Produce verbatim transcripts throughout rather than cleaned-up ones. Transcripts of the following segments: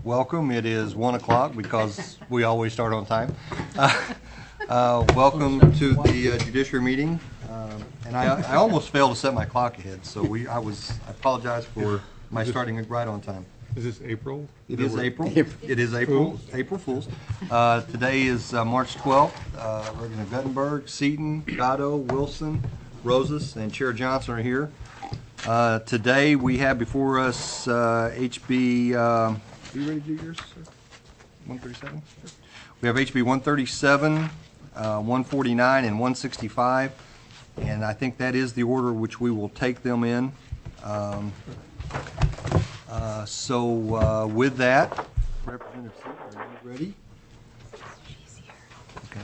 welcome. It is one o'clock because we always start on time. Uh, uh, welcome to the uh, judiciary meeting. Um, and I, I almost failed to set my clock ahead, so we I was I apologize for my starting right on time. Is this April? It is April. It is April. April Fools. Uh, today is uh, March twelfth. Uh, Representative Guttenberg, Seaton, Gatto, Wilson, Rosas, and Chair Johnson are here. Uh, today we have before us uh, H B. Uh, are you ready to do yours, sir? one thirty-seven. We have H B one thirty-seven, uh, one forty-nine, and one sixty-five, and I think that is the order which we will take them in. Um, Uh, so uh, with that, Representative Seaton, are you ready? Okay.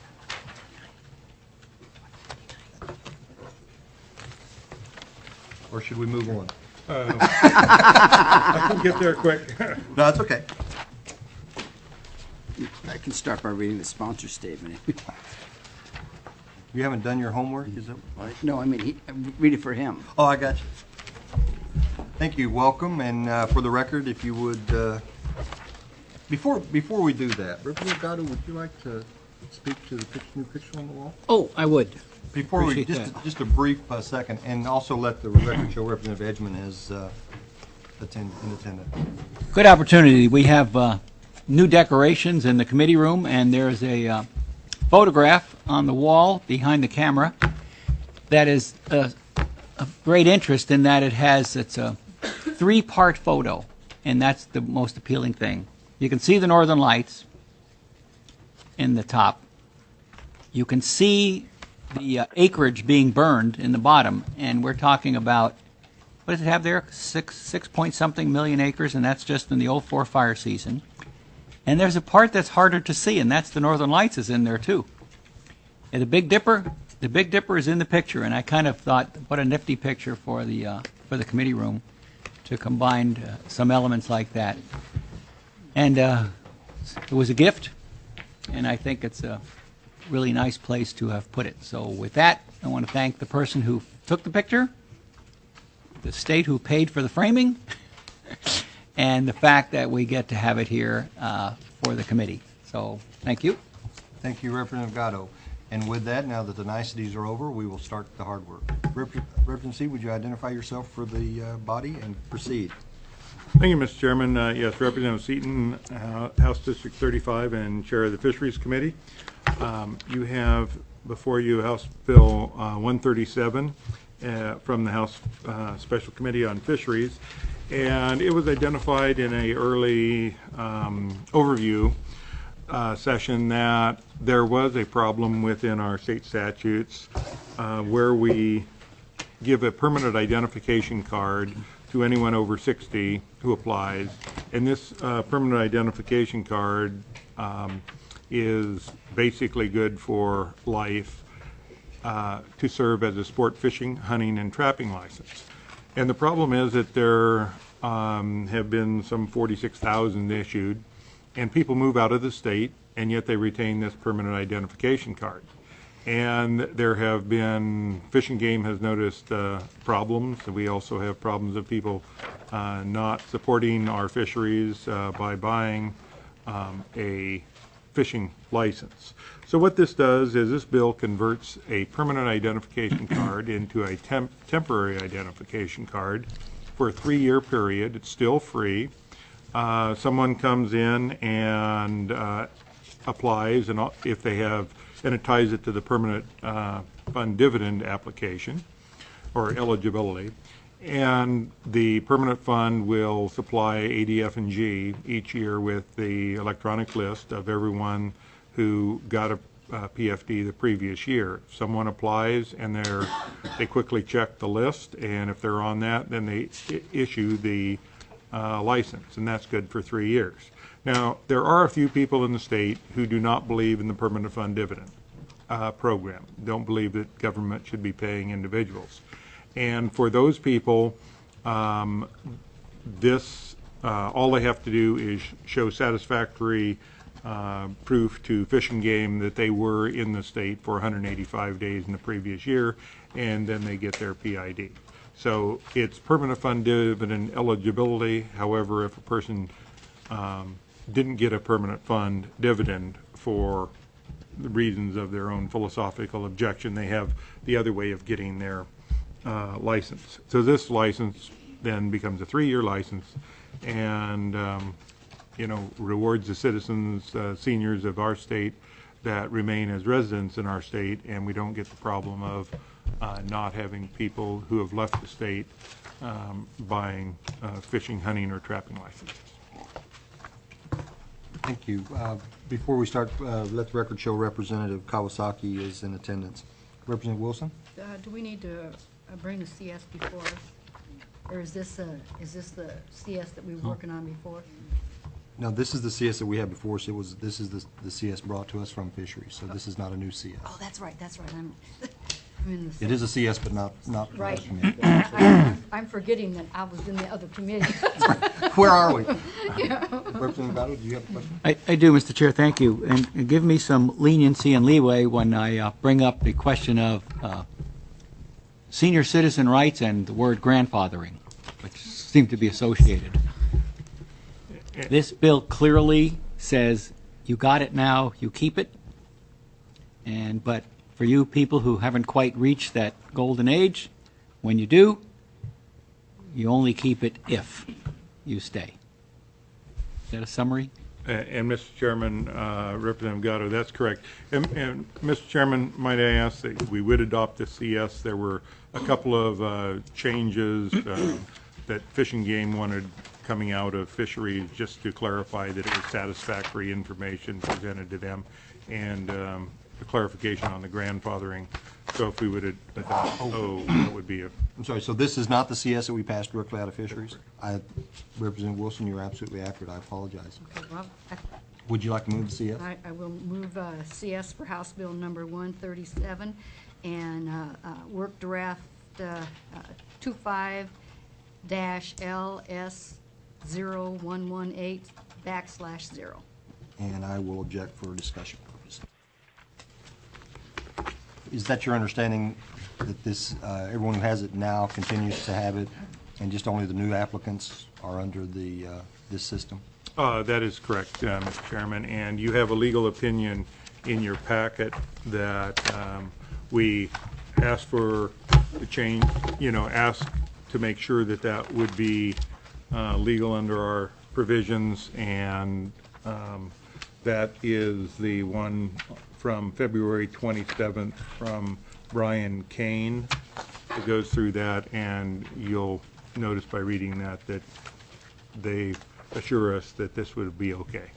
Or should we move on? Uh, I can get there quick. No, that's okay. I can start by reading the sponsor statement. You haven't done your homework, is it? No, I mean, he, read it for him. Oh, I got you. Thank you. Welcome, and uh, for the record, if you would, uh, before before we do that, Representative Gatto, would you like to speak to the picture, new picture on the wall? Oh, I would. Before we, Appreciate just that. just a brief uh, second, and also let the record show Representative Edgman is uh, attend, in attendance. Good opportunity. We have uh, new decorations in the committee room, and there's a uh, photograph on the wall behind the camera that is uh, of great interest in that it has it's a three-part photo, and that's the most appealing thing. You can see the northern lights in the top. You can see the uh, acreage being burned in the bottom, and we're talking about, what does it have there? Six, six point something million acres, and that's just in the oh four fire season. And there's a part that's harder to see, and that's the northern lights is in there too. And the Big Dipper, the Big Dipper is in the picture, and I kind of thought, what a nifty picture for the uh, for the committee room to combine uh, some elements like that. And uh, it was a gift, and I think it's a really nice place to have put it. So with that, I want to thank the person who took the picture, the state who paid for the framing, and the fact that we get to have it here uh, for the committee. So thank you. Thank you, Representative Gatto. And with that, now that the niceties are over, we will start the hard work. Rep Representative C, would you identify yourself for the uh, body and proceed? Thank you, Mister Chairman. Uh, yes, Representative Seaton, uh, House District thirty-five, and Chair of the Fisheries Committee. Um, you have before you House Bill uh, one thirty-seven uh, from the House uh, Special Committee on Fisheries, and it was identified in an early um, overview Uh, session that there was a problem within our state statutes uh, where we give a permanent identification card to anyone over sixty who applies, and this uh, permanent identification card um, is basically good for life uh, to serve as a sport fishing, hunting, and trapping license. And the problem is that there um, have been some forty-six thousand issued, and people move out of the state, and yet they retain this permanent identification card. And there have been, Fish and Game has noticed uh, problems. We also have problems of people uh, not supporting our fisheries uh, by buying um, a fishing license. So what this does is this bill converts a permanent identification card into a temp temporary identification card for a three-year period. It's still free. Uh, someone comes in and uh, applies, and if they have, and it ties it to the permanent uh, fund dividend application or eligibility, and the permanent fund will supply A D F and G each year with the electronic list of everyone who got a uh, P F D the previous year. If someone applies and they're they quickly check the list, and if they're on that, then they issue the Uh, license, and that's good for three years. Now, there are a few people in the state who do not believe in the permanent fund dividend uh, program, don't believe that government should be paying individuals. And for those people, um, this, uh, all they have to do is show satisfactory uh, proof to Fish and Game that they were in the state for one hundred eighty-five days in the previous year, and then they get their P I D. So it's permanent fund dividend eligibility. However, if a person um, didn't get a permanent fund dividend for the reasons of their own philosophical objection. They have the other way of getting their uh, license. So this license then becomes a three-year license, and um, you know, rewards the citizens, uh, seniors of our state that remain as residents in our state, and we don't get the problem of uh, not having people who have left the state um, buying uh, fishing, hunting, or trapping licenses. Thank you. Uh, Before we start, uh, let the record show Representative Kawasaki is in attendance. Representative Wilson? Uh, Do we need to uh, bring the C S before, or is this, uh, is this the C S that we were working on before? No, this is the C S that we had before us. It was, this is the, the C S brought to us from fisheries, so this is not a new C S. Oh, that's right, that's right, I'm, I'm in the. It is a C S, but not, not. for Right. us committee. I- I'm forgetting that I was in the other committee. Where are we? Representative Gatto, do you have a question? I, I do, Mister Chair, thank you. And, and give me some leniency and leeway when I uh, bring up the question of uh, senior citizen rights and the word grandfathering, which seem to be associated. This bill clearly says you got it now, you keep it. And but for you people who haven't quite reached that golden age, when you do, you only keep it if you stay. Is that a summary? Uh, And, Mister Chairman, uh, Representative Gatto, that's correct. And, and, Mister Chairman, might I ask that we would adopt the C S? There were a couple of uh, changes uh, that Fish and Game wanted coming out of fisheries, just to clarify that it was satisfactory information presented to them, and um, the clarification on the grandfathering. So if we would ad- adopt O, that would be a, I'm sorry, so this is not the C S that we passed directly out of fisheries? I, Representative Wilson, you're absolutely accurate. I apologize. Okay, well, I- Would you like to move the C S? I, I will move uh, C S for House Bill number one thirty-seven and uh, uh, work draft uh, uh, twenty-five dash L S zero one one eight backslash zero. And I will object for discussion purposes. Is that your understanding, that this, uh, everyone who has it now continues to have it, and just only the new applicants are under the, uh, this system? Uh, That is correct, uh, Mister Chairman, and you have a legal opinion in your packet that um, we asked for the change, you know, ask to make sure that that would be uh, legal under our provisions, and um, that is the one from February twenty-seventh from Brian Kane. It goes through that, and you'll notice by reading that that they assure us that this would be okay.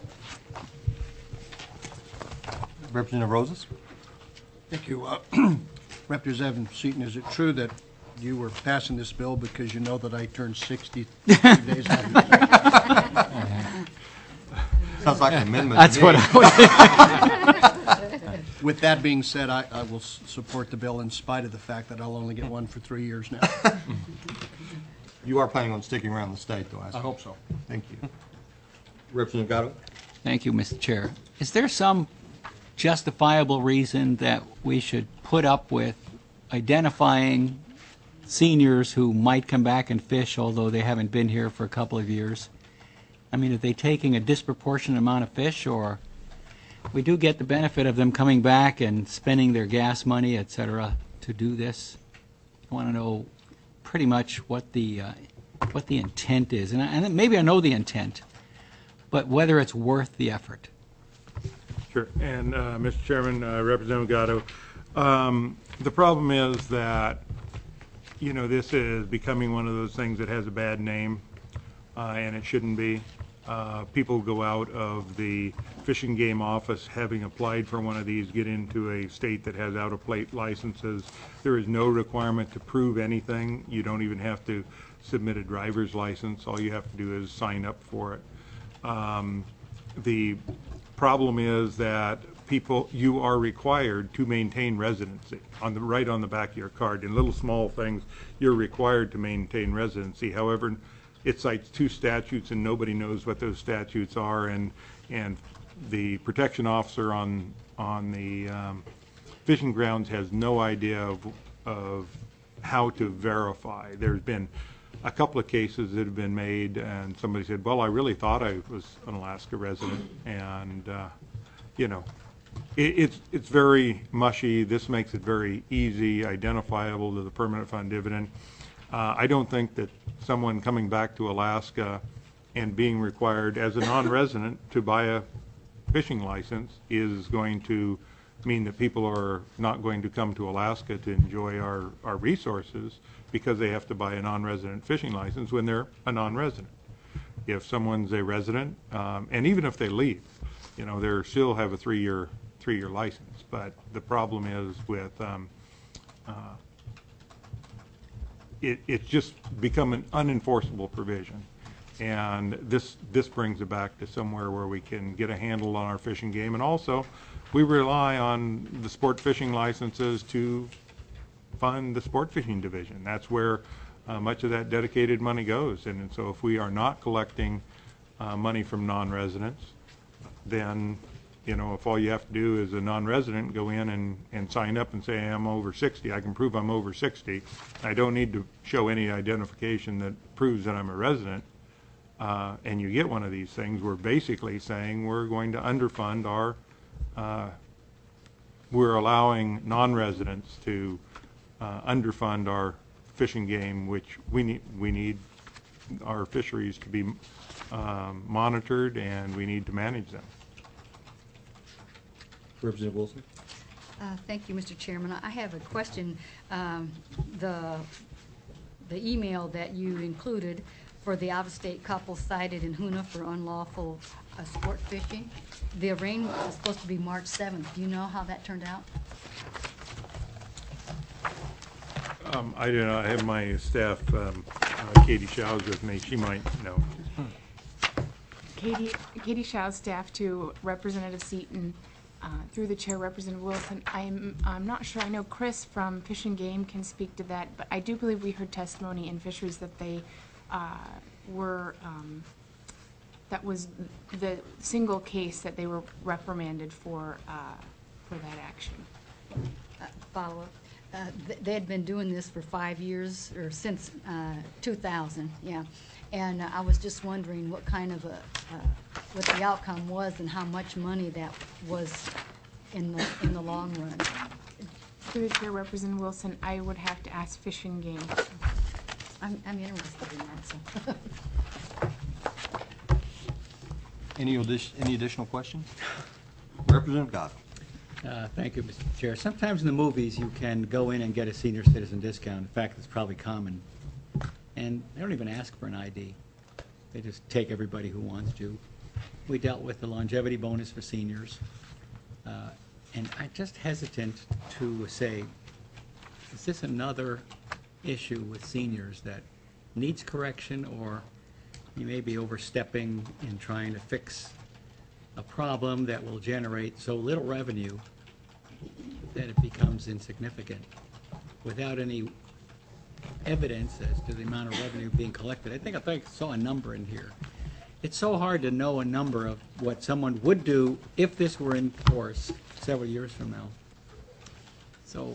Representative Rosas? Thank you. Uh, Representative Seaton, is it true that you were passing this bill because you know that I turned sixty days after? Sounds like an amendment. That's to me. what I was. With that being said, I, I will s- support the bill in spite of the fact that I'll only get one for three years now. You are planning on sticking around the state, though, I I suppose. hope so. Thank you. Representative Gatto? Thank you, Mister Chair. Is there some justifiable reason that we should put up with identifying seniors who might come back and fish, although they haven't been here for a couple of years? I mean, are they taking a disproportionate amount of fish, or we do get the benefit of them coming back and spending their gas money, et cetera, to do this? I want to know pretty much what the uh, what the intent is, and, I, and maybe I know the intent, but whether it's worth the effort. Sure. And, uh, Mister Chairman, uh, Representative Gatto, um, the problem is that, you know, this is becoming one of those things that has a bad name, uh, and it shouldn't be. Uh, people go out of the Fish and Game office having applied for one of these, get into a state that has out-of-plate licenses. There is no requirement to prove anything. You don't even have to submit a driver's license. All you have to do is sign up for it. Um, the problem is that people, you are required to maintain residency on the right on the back of your card. In little small things, you're required to maintain residency. However, it cites two statutes, and nobody knows what those statutes are, and and the protection officer on on the um, fishing grounds has no idea of of how to verify. There's been a couple of cases that have been made, and somebody said, well, I really thought I was an Alaska resident, and, uh, you know, it, it's, it's very mushy. This makes it very easy, identifiable to the permanent fund dividend. Uh, I don't think that someone coming back to Alaska and being required as a non-resident to buy a fishing license is going to mean that people are not going to come to Alaska to enjoy our, our resources because they have to buy a non-resident fishing license when they're a non-resident. If someone's a resident, um, and even if they leave, you know, they still have a three-year three-year license. But the problem is with um, uh, it, it's just become an unenforceable provision. And this this brings it back to somewhere where we can get a handle on our fishing game. And also, we rely on the sport fishing licenses to fund the sport fishing division. That's where uh, much of that dedicated money goes. And, and so if we are not collecting uh, money from non-residents, then, you know, if all you have to do is a non-resident go in and, and sign up and say, I'm over sixty, I can prove I'm over sixty. I don't need to show any identification that proves that I'm a resident. Uh, and you get one of these things, we're basically saying we're going to underfund our, uh, we're allowing non-residents to uh, underfund our fishing game, which we need, we need our fisheries to be um, monitored, and we need to manage them. Representative Wilson? Uh, Thank you, Mister Chairman. I have a question. Um, The, the email that you included for the out-of-state couple cited in Hoonah for unlawful uh, sport fishing, the arraignment was supposed to be March seventh. Do you know how that turned out? Um, I do not, I have my staff, um, uh, Katie Shows with me, she might know. Katie, Katie Shaw's staff to Representative Seaton, uh, through the chair, Representative Wilson. I'm, I'm not sure, I know Chris from Fish and Game can speak to that, but I do believe we heard testimony in Fisheries that they uh, were, um, that was the single case that they were reprimanded for, uh, for that action. Uh, Follow-up. Uh, th- They had been doing this for five years, or since uh, two thousand, yeah. And uh, I was just wondering what kind of a, uh, what the outcome was and how much money that was in the, in the long run. Through the chair, Representative Wilson, I would have to ask Fish and Game. I'm, I'm interested in that, so. Any addition, any additional questions? Representative Gatto. Uh, Thank you, Mister Chair. Sometimes in the movies, you can go in and get a senior citizen discount. In fact, it's probably common. And they don't even ask for an I D. They just take everybody who wants to. We dealt with the longevity bonus for seniors. Uh, And I'm just hesitant to say, is this another issue with seniors that needs correction, or you may be overstepping in trying to fix a problem that will generate so little revenue that it becomes insignificant without any evidence as to the amount of revenue being collected. I think I think I saw a number in here. It's so hard to know a number of what someone would do if this were in force several years from now. So,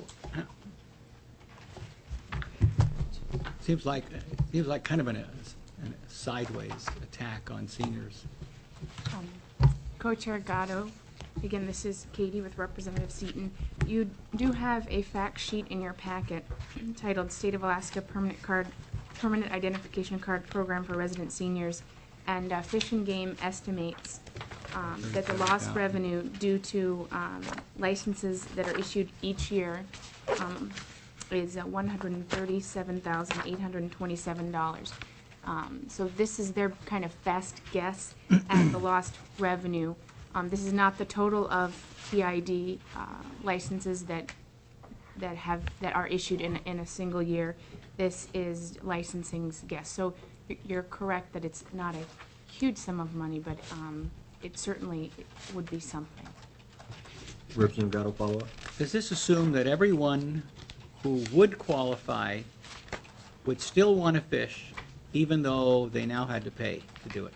seems like seems like kind of an, a, a sideways attack on seniors. Um, Co-Chair Gatto, again, this is Katie with Representative Seaton. You do have a fact sheet in your packet titled State of Alaska Permanent Card, Permanent Identification Card Program for Resident Seniors, and uh, Fish and Game estimates um, that the lost revenue due to um, licenses that are issued each year um, is uh, one hundred thirty-seven thousand eight hundred twenty-seven dollars. Um, so this is their kind of best guess at the lost revenue. Um, this is not the total of P I D uh, licenses that that have that are issued in in a single year. This is licensing's guess. So you're correct that it's not a huge sum of money, but um, it certainly would be something. Representative Gatto, follow up. Does this assume that everyone who would qualify would still want to fish, even though they now had to pay to do it?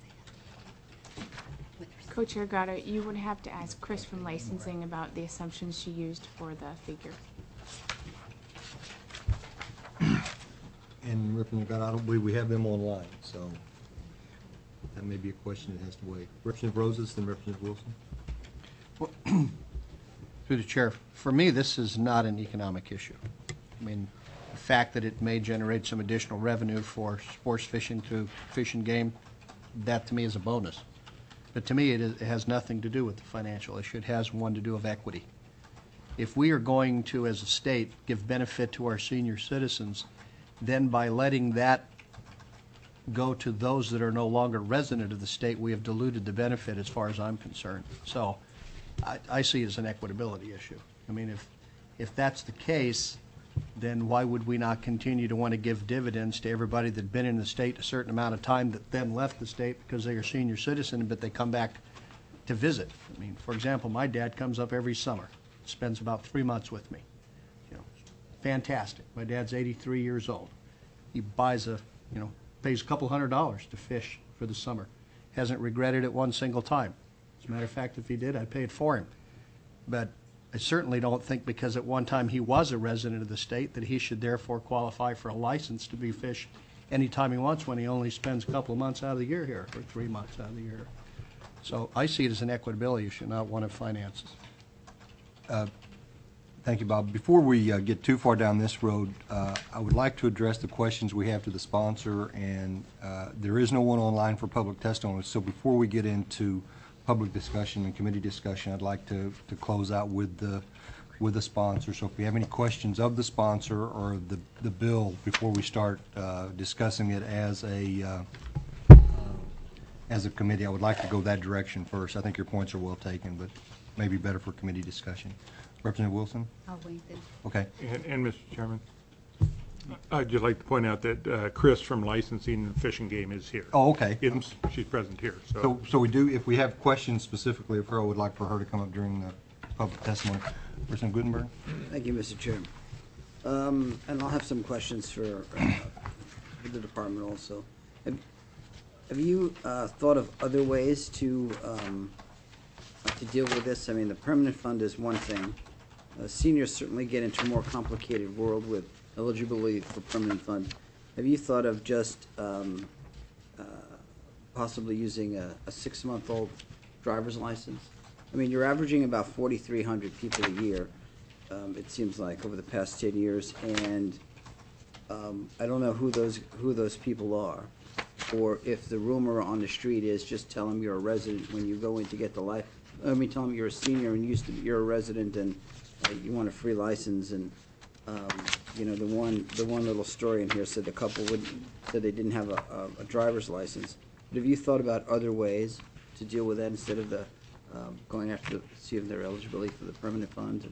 Co-Chair Gatto, you would have to ask Chris from licensing about the assumptions she used for the figure. And Representative Gott, I don't believe we have them online, so that may be a question that has to wait. Representative Rosas, then Representative Wilson. Through the chair, for me, this is not an economic issue. I mean, the fact that it may generate some additional revenue for sports fishing through Fish and Game, that to me is a bonus. But to me, it, is, it has nothing to do with the financial issue. It has one to do with equity. If we are going to, as a state, give benefit to our senior citizens, then by letting that go to those that are no longer resident of the state, we have diluted the benefit as far as I'm concerned. So I, I see it as an equitability issue. I mean, if, if that's the case, then why would we not continue to want to give dividends to everybody that'd been in the state a certain amount of time that then left the state because they are senior citizen, but they come back to visit? I mean, for example, my dad comes up every summer, spends about three months with me. You know, fantastic. My dad's eighty-three years old. He buys a, you know, pays a couple hundred dollars to fish for the summer. Hasn't regretted it one single time. As a matter of fact, if he did, I'd pay it for him. But I certainly don't think because at one time he was a resident of the state that he should therefore qualify for a license to be fish anytime he wants when he only spends a couple of months out of the year here, or three months out of the year. So I see it as an equitability issue, not one of finances. Thank you, Bob. Before we uh, get too far down this road, uh, I would like to address the questions we have to the sponsor, and uh, there is no one online for public testimony. So before we get into public discussion and committee discussion, I'd like to, to close out with the with the sponsor. So if we have any questions of the sponsor or the the bill before we start uh, discussing it as a uh, uh, as a committee, I would like to go that direction first. I think your points are well taken, but maybe better for committee discussion. Representative Wilson? I'll wait then. Okay. And, and Mister Chairman, I'd just like to point out that uh, Chris from Licensing and Fish and Game is here. Oh, okay. In- She's present here, so. So, so we do, if we have questions specifically of her, I would like for her to come up during the public testimony. Representative Gutenberg? Thank you, Mister Chairman. Um, and I'll have some questions for, uh, for the department also. Have, have you uh, thought of other ways to um, to deal with this? I mean, the permanent fund is one thing. Uh, seniors certainly get into a more complicated world with eligibility for permanent fund. Have you thought of just um, uh, possibly using a, a six-month-old driver's license? I mean, you're averaging about forty-three hundred people a year, um, it seems like, over the past ten years, and um, I don't know who those who those people are, or if the rumor on the street is just tell them you're a resident when you go in to get the life. I mean, tell them you're a senior and used to be, you're a resident and uh, you want a free license. And um, you know, the one the one little story in here said the couple would said they didn't have a, a, a driver's license. But have you thought about other ways to deal with that instead of the um, going after the, see if they're eligibility for the permanent funds?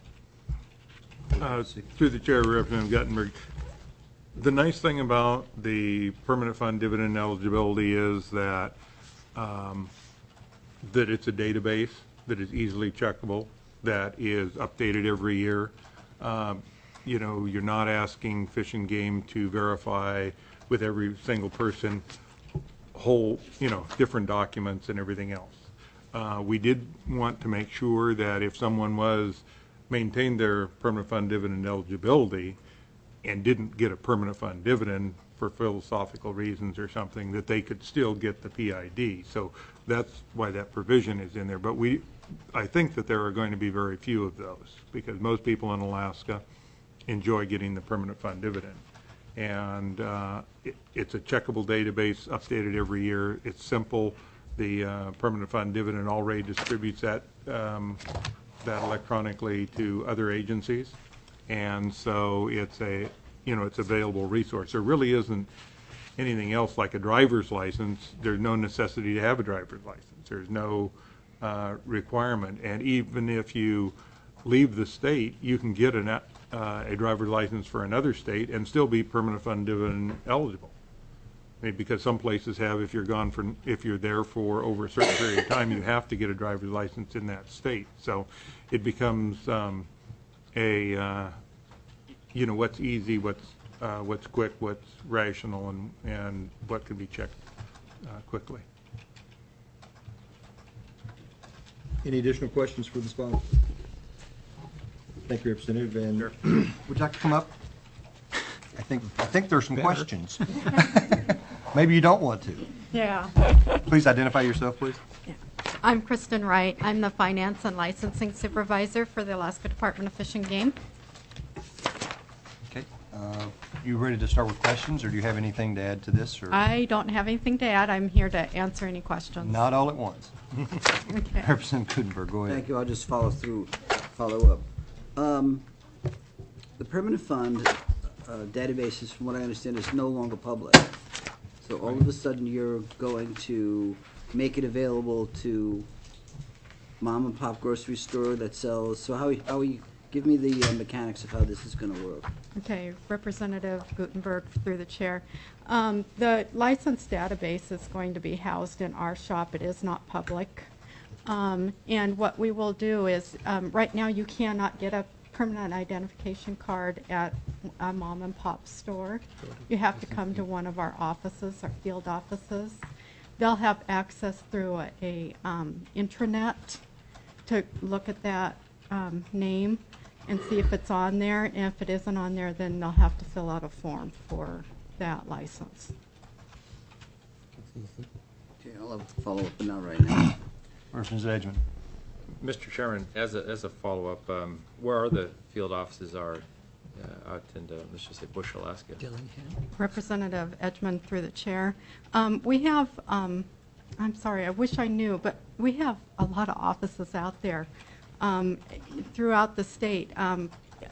And Uh, Through the chair, Representative Guttenberg, the nice thing about the permanent fund dividend eligibility is that um, that it's a database that is easily checkable, that is updated every year. Um, you know, you're not asking Fish and Game to verify with every single person whole, you know, different documents and everything else. Uh, we did want to make sure that if someone was maintained their permanent fund dividend eligibility and didn't get a permanent fund dividend for philosophical reasons or something, that they could still get the P I D. So that's why that provision is in there. But we, I think that there are going to be very few of those because most people in Alaska enjoy getting the permanent fund dividend. And uh, it, it's a checkable database, updated every year. It's simple. The uh, permanent fund dividend already distributes that um, that electronically to other agencies, and so it's a you know it's available resource. There really isn't anything else like a driver's license. There's no necessity to have a driver's license. There's no uh, requirement, and even if you leave the state, you can get an, uh, a driver's license for another state and still be permanent fund dividend eligible. I mean, because some places have, if you're gone for, if you're there for over a certain period of time, you have to get a driver's license in that state. So it becomes um, a, uh, you know, what's easy, what's uh, what's quick, what's rational, and and what can be checked uh, quickly. Any additional questions for the sponsor? Thank you, Representative. And Sure. would you like to come up? think, I think there's some questions. Maybe you don't want to. Yeah. Please identify yourself, please. I'm Kristen Wright. I'm the Finance and Licensing Supervisor for the Alaska Department of Fish and Game. Okay. Uh, You ready to start with questions, or do you have anything to add to this? Or I don't have anything to add. I'm here to answer any questions. not all at once? Okay. Representative Kudenberg, go ahead. Thank you, I'll just follow through, follow up. Um, The permanent fund uh, databases, from what I understand, is no longer public. So all of a sudden, you're going to make it available to mom and pop grocery store that sells, so how, how you, give me the uh, mechanics of how this is gonna work. Okay, Representative Gutenberg through the chair. Um, The license database is going to be housed in our shop. It is not public. Um, And what we will do is, um, right now, you cannot get a permanent identification card at a mom and pop store. You have to come to one of our offices, our field offices. They'll have access through a, a um, intranet to look at that um, name and see if it's on there. And if it isn't on there, then they'll have to fill out a form for that license. Okay, I'll have to follow up, but not right now. Representative Edgman. Mister Chairman, as a, as a follow-up, um, where are the field offices are uh, out in, uh, let's just say Bush, Alaska? Representative Edgman through the chair. Um, we have, um, I'm sorry, I wish I knew, but we have a lot of offices out there um, throughout the state. Um,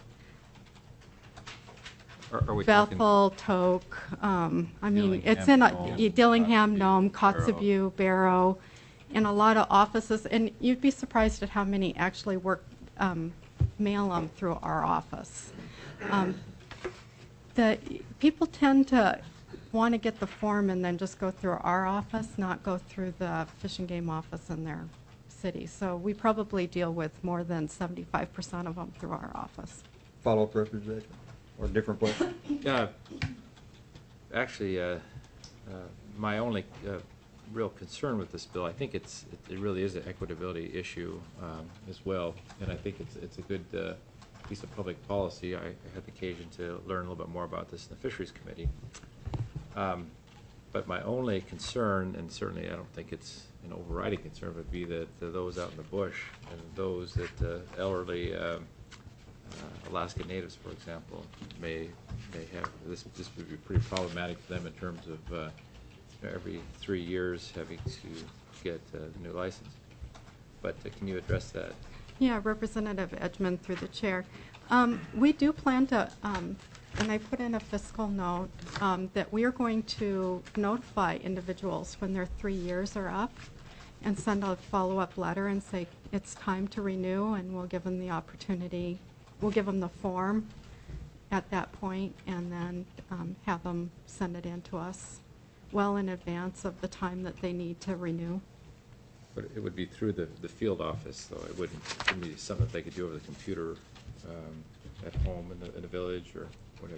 Are, are we talking? Bethel, Toke, um, I mean, it's Dillingham, in a, Nome, Dillingham, Nome, Kotzebue, Kotzebue, Barrow, in a lot of offices, and you'd be surprised at how many actually work, um, mail them through our office. Um, the, people tend to want to get the form and then just go through our office, not go through the Fish and Game office in their city. So we probably deal with more than seventy-five percent of them through our office. Follow-up, Representative Edgman, or a different place? Yeah, actually, uh, uh, my only uh, real concern with this bill, I think it's, it- it really is an equitability issue um, as well, and I think it's, it's a good uh, piece of public policy. I I had the occasion to learn a little bit more about this in the Fisheries Committee. Um, But my only concern, and certainly I don't think it's an overriding concern, would be that uh, those out in the bush and those that uh, elderly um, uh, Alaska natives, for example, may may have, this this would be pretty problematic for them in terms of uh, you know, every three years having to get uh, the new license. But uh, can you address that? Yeah, Representative Edgman through the chair. Um, we do plan to, um, and I put in a fiscal note, um, that we are going to notify individuals when their three years are up and send a follow-up letter and say it's time to renew, and we'll give them the opportunity, we'll give them the form at that point, and then um, have them send it in to us well in advance of the time that they need to renew. But it would be through the, the field office, though. It wouldn't, it wouldn't be something that they could do over the computer um, at home in the, in the village or whatever.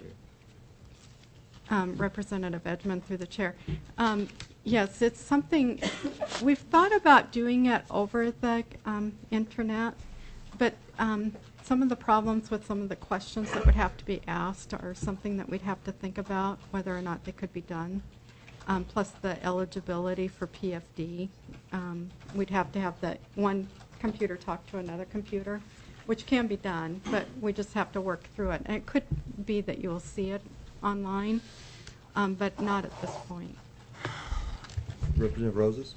Um, Representative Edgman through the chair. Um, Yes, it's something, we've thought about doing it over the um, internet, but um, some of the problems with some of the questions that would have to be asked are something that we'd have to think about, whether or not they could be done. Um, Plus the eligibility for P F D. Um, We'd have to have the one computer talk to another computer, which can be done, but we just have to work through it. And it could be that you'll see it online, um, but not at this point. Representative Roses?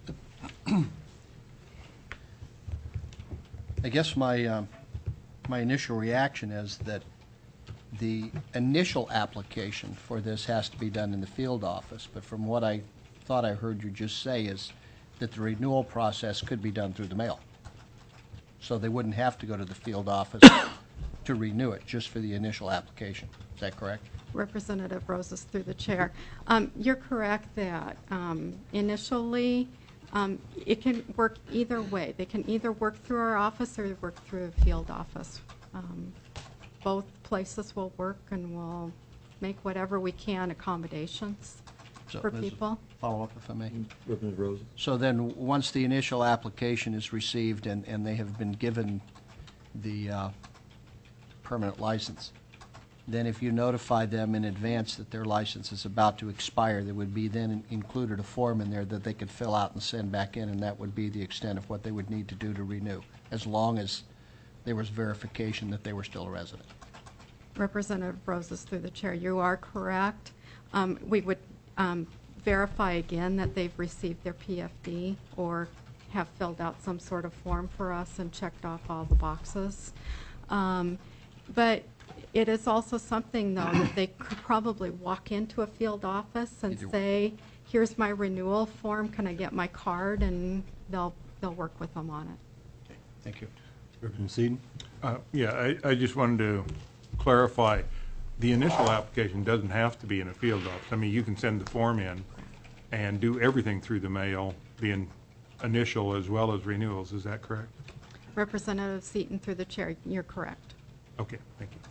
I guess my, um, my initial reaction is that the initial application for this has to be done in the field office, but from what I thought I heard you just say is that the renewal process could be done through the mail. So they wouldn't have to go to the field office to renew it, just for the initial application. Is that correct? Representative Roses through the chair. Um, You're correct that um, initially, um, it can work either way. They can either work through our office or work through a field office. Um, Both places will work, and we'll make whatever we can accommodations So, for Miz people. Follow up, if I may. Representative Roses? So then, once the initial application is received and, and they have been given the uh, permanent license, then if you notify them in advance that their license is about to expire, there would be then included a form in there that they could fill out and send back in, and that would be the extent of what they would need to do to renew, as long as there was verification that they were still a resident. Representative Roses, through the chair, you are correct. Um, we would um, verify again that they've received their P F D or have filled out some sort of form for us and checked off all the boxes. Um, but it is also something, though, that they could probably walk into a field office and Either way. say, here's my renewal form, can I get my card? And they'll, they'll work with them on it. Thank you. Representative Seaton? Uh, Yeah, I, I just wanted to clarify, the initial application doesn't have to be in a field office. I mean, you can send the form in and do everything through the mail, the in- initial as well as renewals, is that correct? Representative Seaton, through the chair, you're correct. Okay, thank you.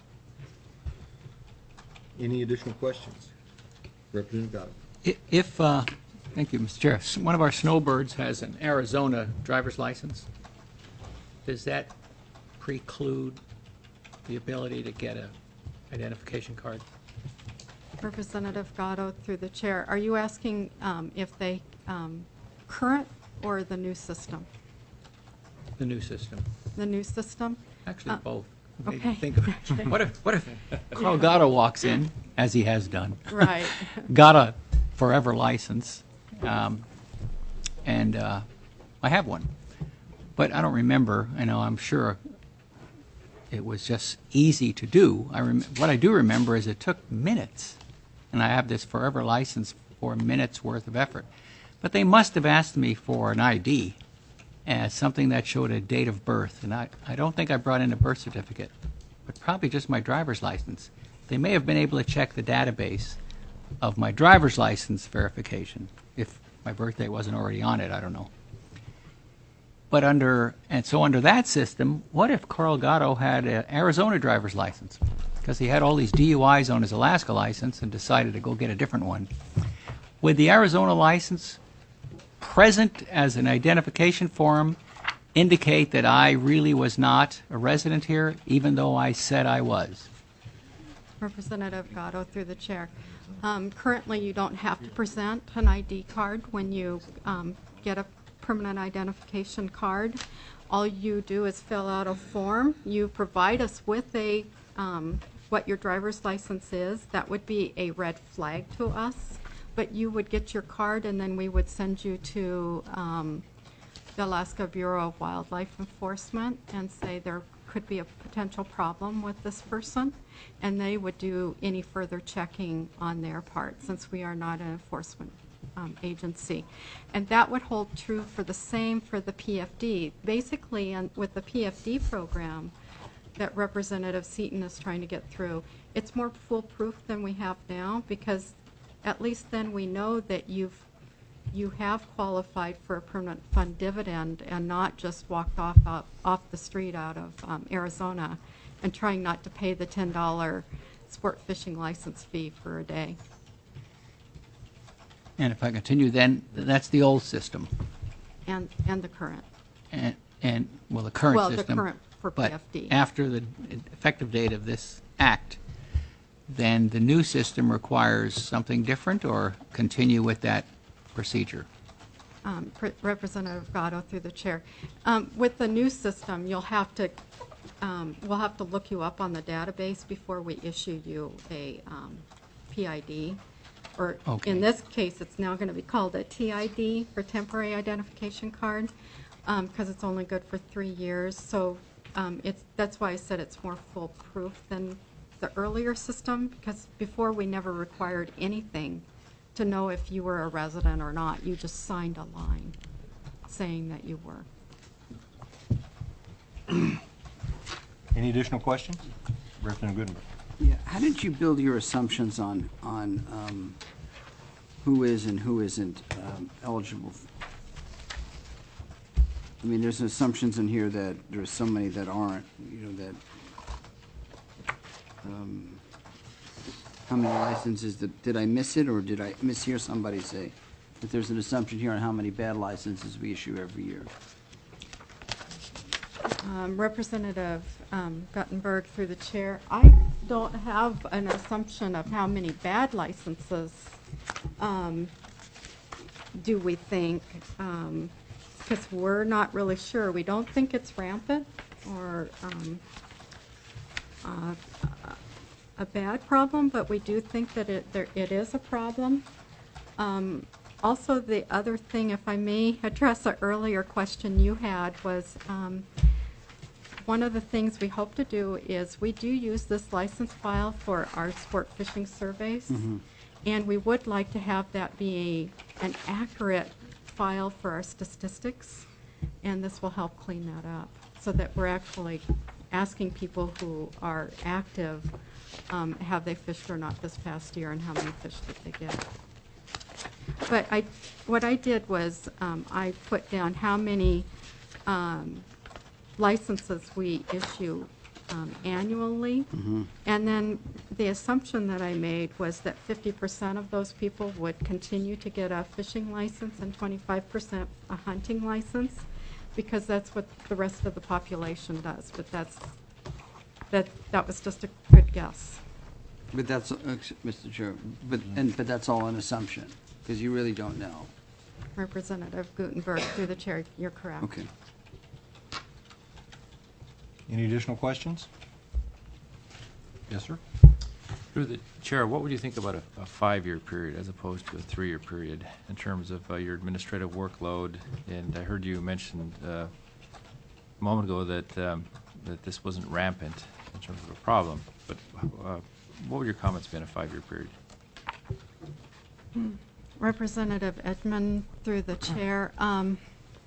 Any additional questions? Representative Gatto? I- If, uh, thank you, Mister Chair, S- one of our snowbirds has an Arizona driver's license, does that preclude the ability to get a identification card? Representative Gatto, through the chair, are you asking um, if they, um, current or the new system? The new system? The new system? Actually, Uh, both. Maybe okay. Think of it. What if, what if Carl Gatto walks in, as he has done, Right. got a forever license, um, and uh, I have one, but I don't remember. I know I'm sure it was just easy to do. I rem- what I do remember is it took minutes, and I have this forever license for minutes worth of effort. But they must have asked me for an I D as something that showed a date of birth, and I, I don't think I brought in a birth certificate, but probably just my driver's license. They may have been able to check the database of my driver's license verification. If my birthday wasn't already on it, I don't know. But under, and so under that system, what if Carl Gatto had an Arizona driver's license? Because he had all these D U Is on his Alaska license and decided to go get a different one. Would the Arizona license, present as an identification form, indicate that I really was not a resident here, even though I said I was? Representative Gatto, through the chair. Um, Currently, you don't have to present an I D card when you um, get a permanent identification card. All you do is fill out a form. You provide us with a, um, what your driver's license is. That would be a red flag to us. But you would get your card, and then we would send you to um, the Alaska Bureau of Wildlife Enforcement and say there could be a potential problem with this person, and they would do any further checking on their part, since we are not an enforcement um, agency. And that would hold true for the same for the P F D. Basically, and with the P F D program that Representative Seaton is trying to get through, it's more foolproof than we have now, because at least then we know that you've you have qualified for a permanent fund dividend and not just walked off off, off the street out of um, Arizona and trying not to pay the ten dollar sport fishing license fee for a day. And if I continue, then that's the old system, And and the current. and and well, the current Well, the system. current for P F D. But after the effective date of this act, then the new system requires something different, or continue with that procedure? Um, Pre- Representative Gatto, through the chair. Um, with the new system, you'll have to, um, we'll have to look you up on the database before we issue you a um, P I D. Or Okay. in this case, it's now going to be called a T I D, for temporary identification card, because it's only good for three years. So um, it's that's why I said it's more foolproof than the earlier system, because before we never required anything to know if you were a resident or not. You just signed a line saying that you were. Any additional questions? Representative Goodenberg? Yeah, how did you build your assumptions on, on um, who is and who isn't um, eligible? f- I mean, there's assumptions in here that there's so many that aren't, you know, that, um, how many licenses, that- did I miss it, or did I mishear somebody say that there's an assumption here on how many bad licenses we issue every year? Um, Representative um, Guttenberg, through the chair, I don't have an assumption of how many bad licenses um, do we think, because we're not really sure. We don't think it's rampant or um, uh, a bad problem, but we do think that it, there, it is a problem. Um, also, the other thing, if I may address an earlier question you had, was um, one of the things we hope to do is we do use this license file for our sport fishing surveys, Mm-hmm. and we would like to have that be an accurate file for our statistics, and this will help clean that up so that we're actually asking people who are active, um, have they fished or not this past year and how many fish did they get. But I, what I did was um, I put down how many um, licenses we issue um, annually. Mm-hmm. And then the assumption that I made was that fifty percent of those people would continue to get a fishing license and twenty-five percent a hunting license, because that's what the rest of the population does. But that's, that, that was just a good guess. But that's, uh, Mister Chair, but, and, but that's all an assumption, because you really don't know. Representative Guttenberg, through the chair, you're correct. Okay. Any additional questions? Yes, sir. Through the chair, what would you think about a, a five-year period as opposed to a three-year period in terms of uh, your administrative workload? And I heard you mention uh, a moment ago that um, that this wasn't rampant in terms of a problem. But uh, what would your comments be in a five-year period? Representative Edmund, through the chair. Um,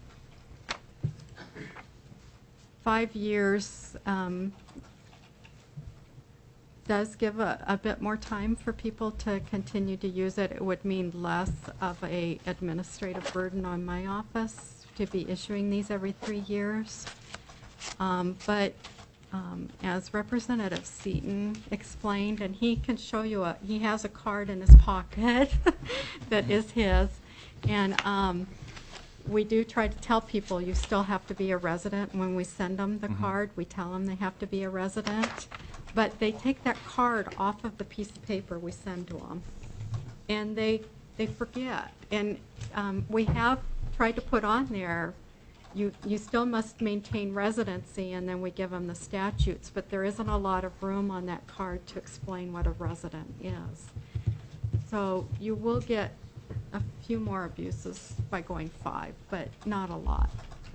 five years um, does give a, a bit more time for people to continue to use it. It would mean less of a administrative burden on my office to be issuing these every three years. Um, but um, as Representative Seaton explained, and he can show you, a, he has a card in his pocket that is his, and um, we do try to tell people you still have to be a resident. When we send them the Mhm. card, we tell them they have to be a resident. But they take that card off of the piece of paper we send to them, and they they forget. And um, we have tried to put on there, you you still must maintain residency, and then we give them the statutes. But there isn't a lot of room on that card to explain what a resident is. So you will get a few more abuses by going five, but not a lot.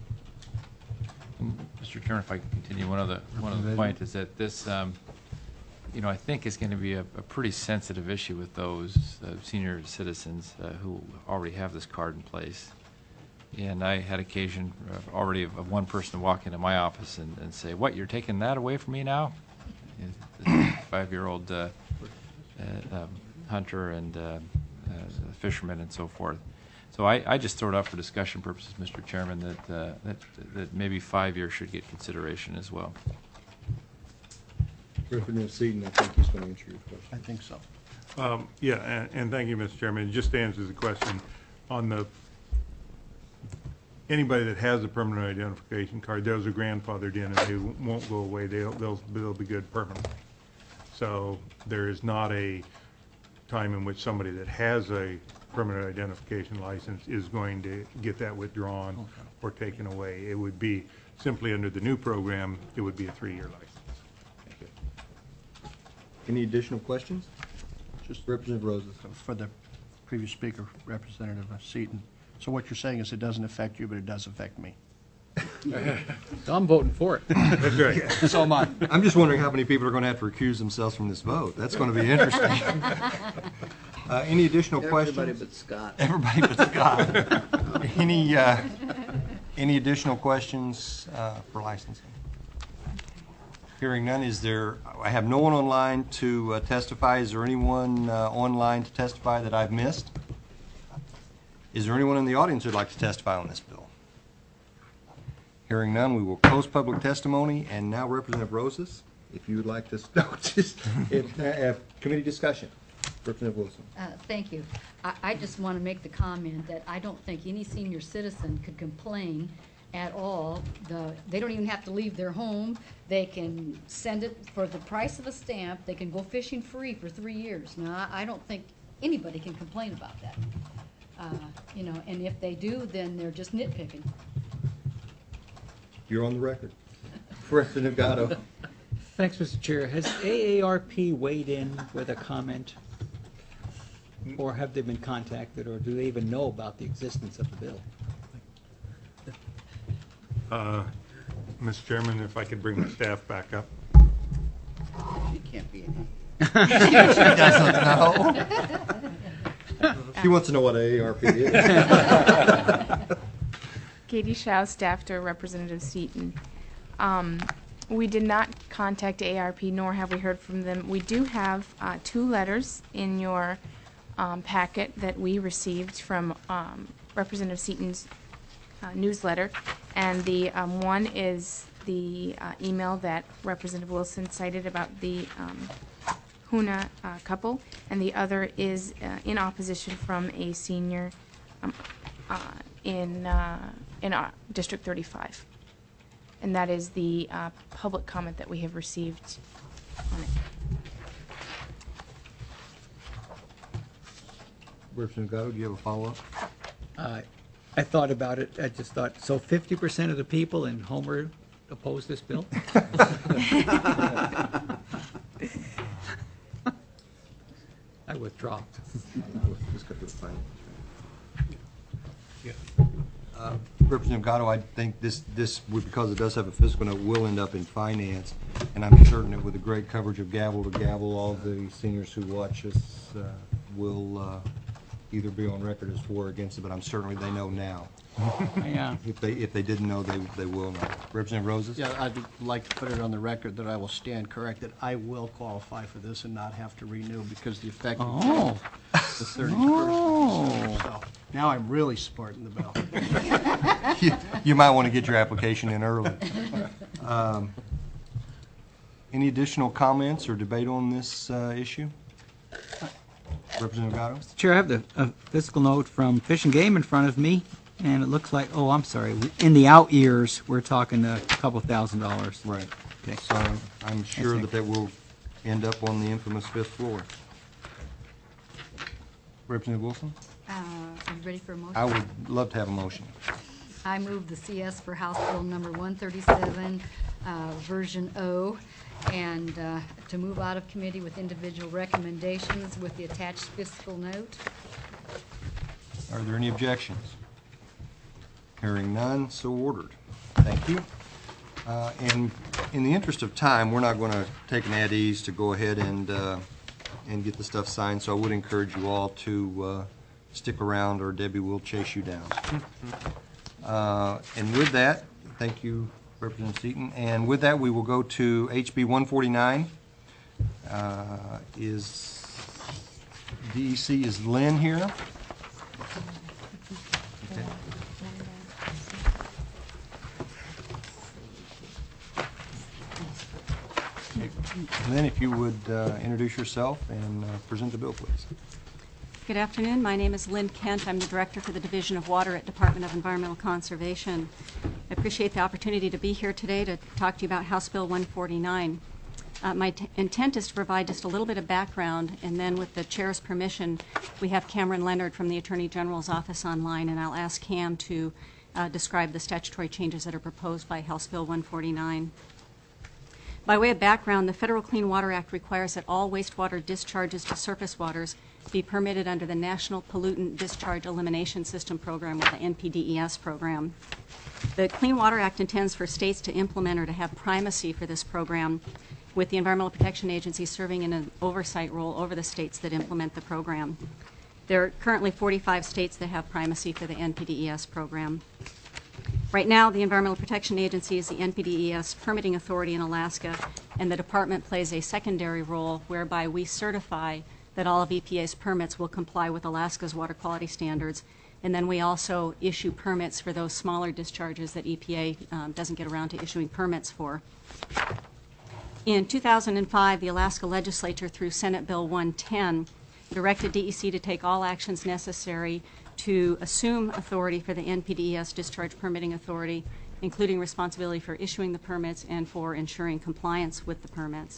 Mister Chairman, if I can continue, one other one other point is that this, um, you know, I think is going to be a, a pretty sensitive issue with those uh, senior citizens uh, who already have this card in place. And I had occasion uh, already of, of one person walk into my office and, and say, "What, you're taking that away from me now?" Five-year-old uh, uh, um, hunter and uh, uh, fisherman and so forth. So I, I just throw it up for discussion purposes, Mister Chairman, that, uh, that that maybe five years should get consideration as well. Representative Seaton, I think he's going to answer your question. I think so. Um, Yeah, and, and thank you, Mister Chairman. It just answers the question on the, anybody that has a permanent identification card, those are grandfathered in and they won't go away. They'll, they'll, they'll be good permanently. So there is not a time in which somebody that has a permanent identification license is going to get that withdrawn Okay. or taken away. It would be simply under the new program, it would be a three-year license. Any additional questions? Just Representative Roses. for the previous speaker, Representative Seaton. So what you're saying is it doesn't affect you, but it does affect me. I'm voting for it. That's right. So am I. I'm just wondering how many people are going to have to recuse themselves from this vote. That's going to be interesting. Uh, Any additional questions? Everybody but Scott. Everybody but Scott. Any, uh, any additional questions uh, for licensing? Hearing none, is there, I have no one online to uh, testify. Is there anyone uh, online to testify that I've missed? Is there anyone in the audience who'd like to testify on this bill? Hearing none, we will close public testimony. And now Representative Roses, if you would like to, no, just, if, uh, if committee discussion. Representative Wilson. Uh, Thank you. I I just want to make the comment that I don't think any senior citizen could complain at all. The, they don't even have to leave their home. They can send it for the price of a stamp. They can go fishing free for three years. Now, I I don't think anybody can complain about that. Uh, You know, and if they do, then they're just nitpicking. You're on the record. Representative Gatto. Thanks, Mister Chair. Has A A R P weighed in with a comment? Or have they been contacted, or do they even know about the existence of the bill? Uh, Mister Chairman, if I could bring the staff back up. She can't be in She doesn't know. She wants to know what A A R P is. Katie Shao, staff to Representative Seaton. Um, we did not contact A A R P, nor have we heard from them. We do have uh, two letters in your um, packet that we received from um, Representative Seaton's uh, newsletter, and the um, one is the uh, email that Representative Wilson cited about the um, Huna uh, couple, and the other is uh, in opposition from a senior um, uh, in uh, in uh, District thirty-five, and that is the uh, public comment that we have received on it. Representative Gatto, do you have a follow-up? Uh, I thought about it, I just thought, so fifty percent of the people in Homer oppose this bill? I withdraw. Let's go to the final. Uh, Representative Gatto, I think this, this, would- because it does have a fiscal note, will end up in finance, and I'm certain that with the great coverage of gavel to gavel, all the seniors who watch us uh, will uh, either be on record as for or against it, but I'm certainly they know now. Yeah. If they, if they didn't know, they, they will know. Representative Roses? Yeah, I'd like to put it on the record that I will stand corrected. I will qualify for this and not have to renew because the effective date Oh. is the thirty-first of December. So now I'm really supporting the bill. You- You might want to get your application in early. Um, Any additional comments or debate on this uh, issue? Representative Gatto? Chair, I have the uh, fiscal note from Fish and Game in front of me, and it looks like, oh, I'm sorry, in the out years, we're talking a couple thousand dollars. Right. Okay. So I'm sure it. that that will end up on the infamous fifth floor. Representative Wilson? Uh, Are you ready for a motion? I would love to have a motion. I move the C S for House Bill number one thirty-seven, uh, version O, and uh, to move out of committee with individual recommendations with the attached fiscal note. Are there any objections? Hearing none, so ordered. Thank you. Uh, And in the interest of time, we're not going to take an at ease to go ahead and, uh, and get the stuff signed, so I would encourage you all to uh, stick around, or Debbie will chase you down. Uh, And with that, thank you, Representative Seaton. And with that, we will go to H B one forty-nine. Uh, Is, D E C, is Lynn here? Okay. And then if you would uh, introduce yourself and uh, present the bill, please. Good afternoon. My name is Lynn Kent. I'm the Director for the Division of Water at Department of Environmental Conservation. I appreciate the opportunity to be here today to talk to you about House Bill one forty-nine. Uh, my t- intent is to provide just a little bit of background, and then with the Chair's permission, we have Cameron Leonard from the Attorney General's office online, and I'll ask Cam to uh, describe the statutory changes that are proposed by House Bill one forty-nine. By way of background, the Federal Clean Water Act requires that all wastewater discharges to surface waters be permitted under the National Pollutant Discharge Elimination System program, or the N P D E S program. The Clean Water Act intends for states to implement or to have primacy for this program, with the Environmental Protection Agency serving in an oversight role over the states that implement the program. There are currently forty-five states that have primacy for the N P D E S program. Right now, the Environmental Protection Agency is the N P D E S permitting authority in Alaska, and the department plays a secondary role whereby we certify that all of E P A's permits will comply with Alaska's water quality standards, and then we also issue permits for those smaller discharges that E P A um, doesn't get around to issuing permits for. In two thousand five, the Alaska legislature, through Senate Bill one ten, directed D E C to take all actions necessary to assume authority for the N P D E S Discharge Permitting Authority, including responsibility for issuing the permits and for ensuring compliance with the permits.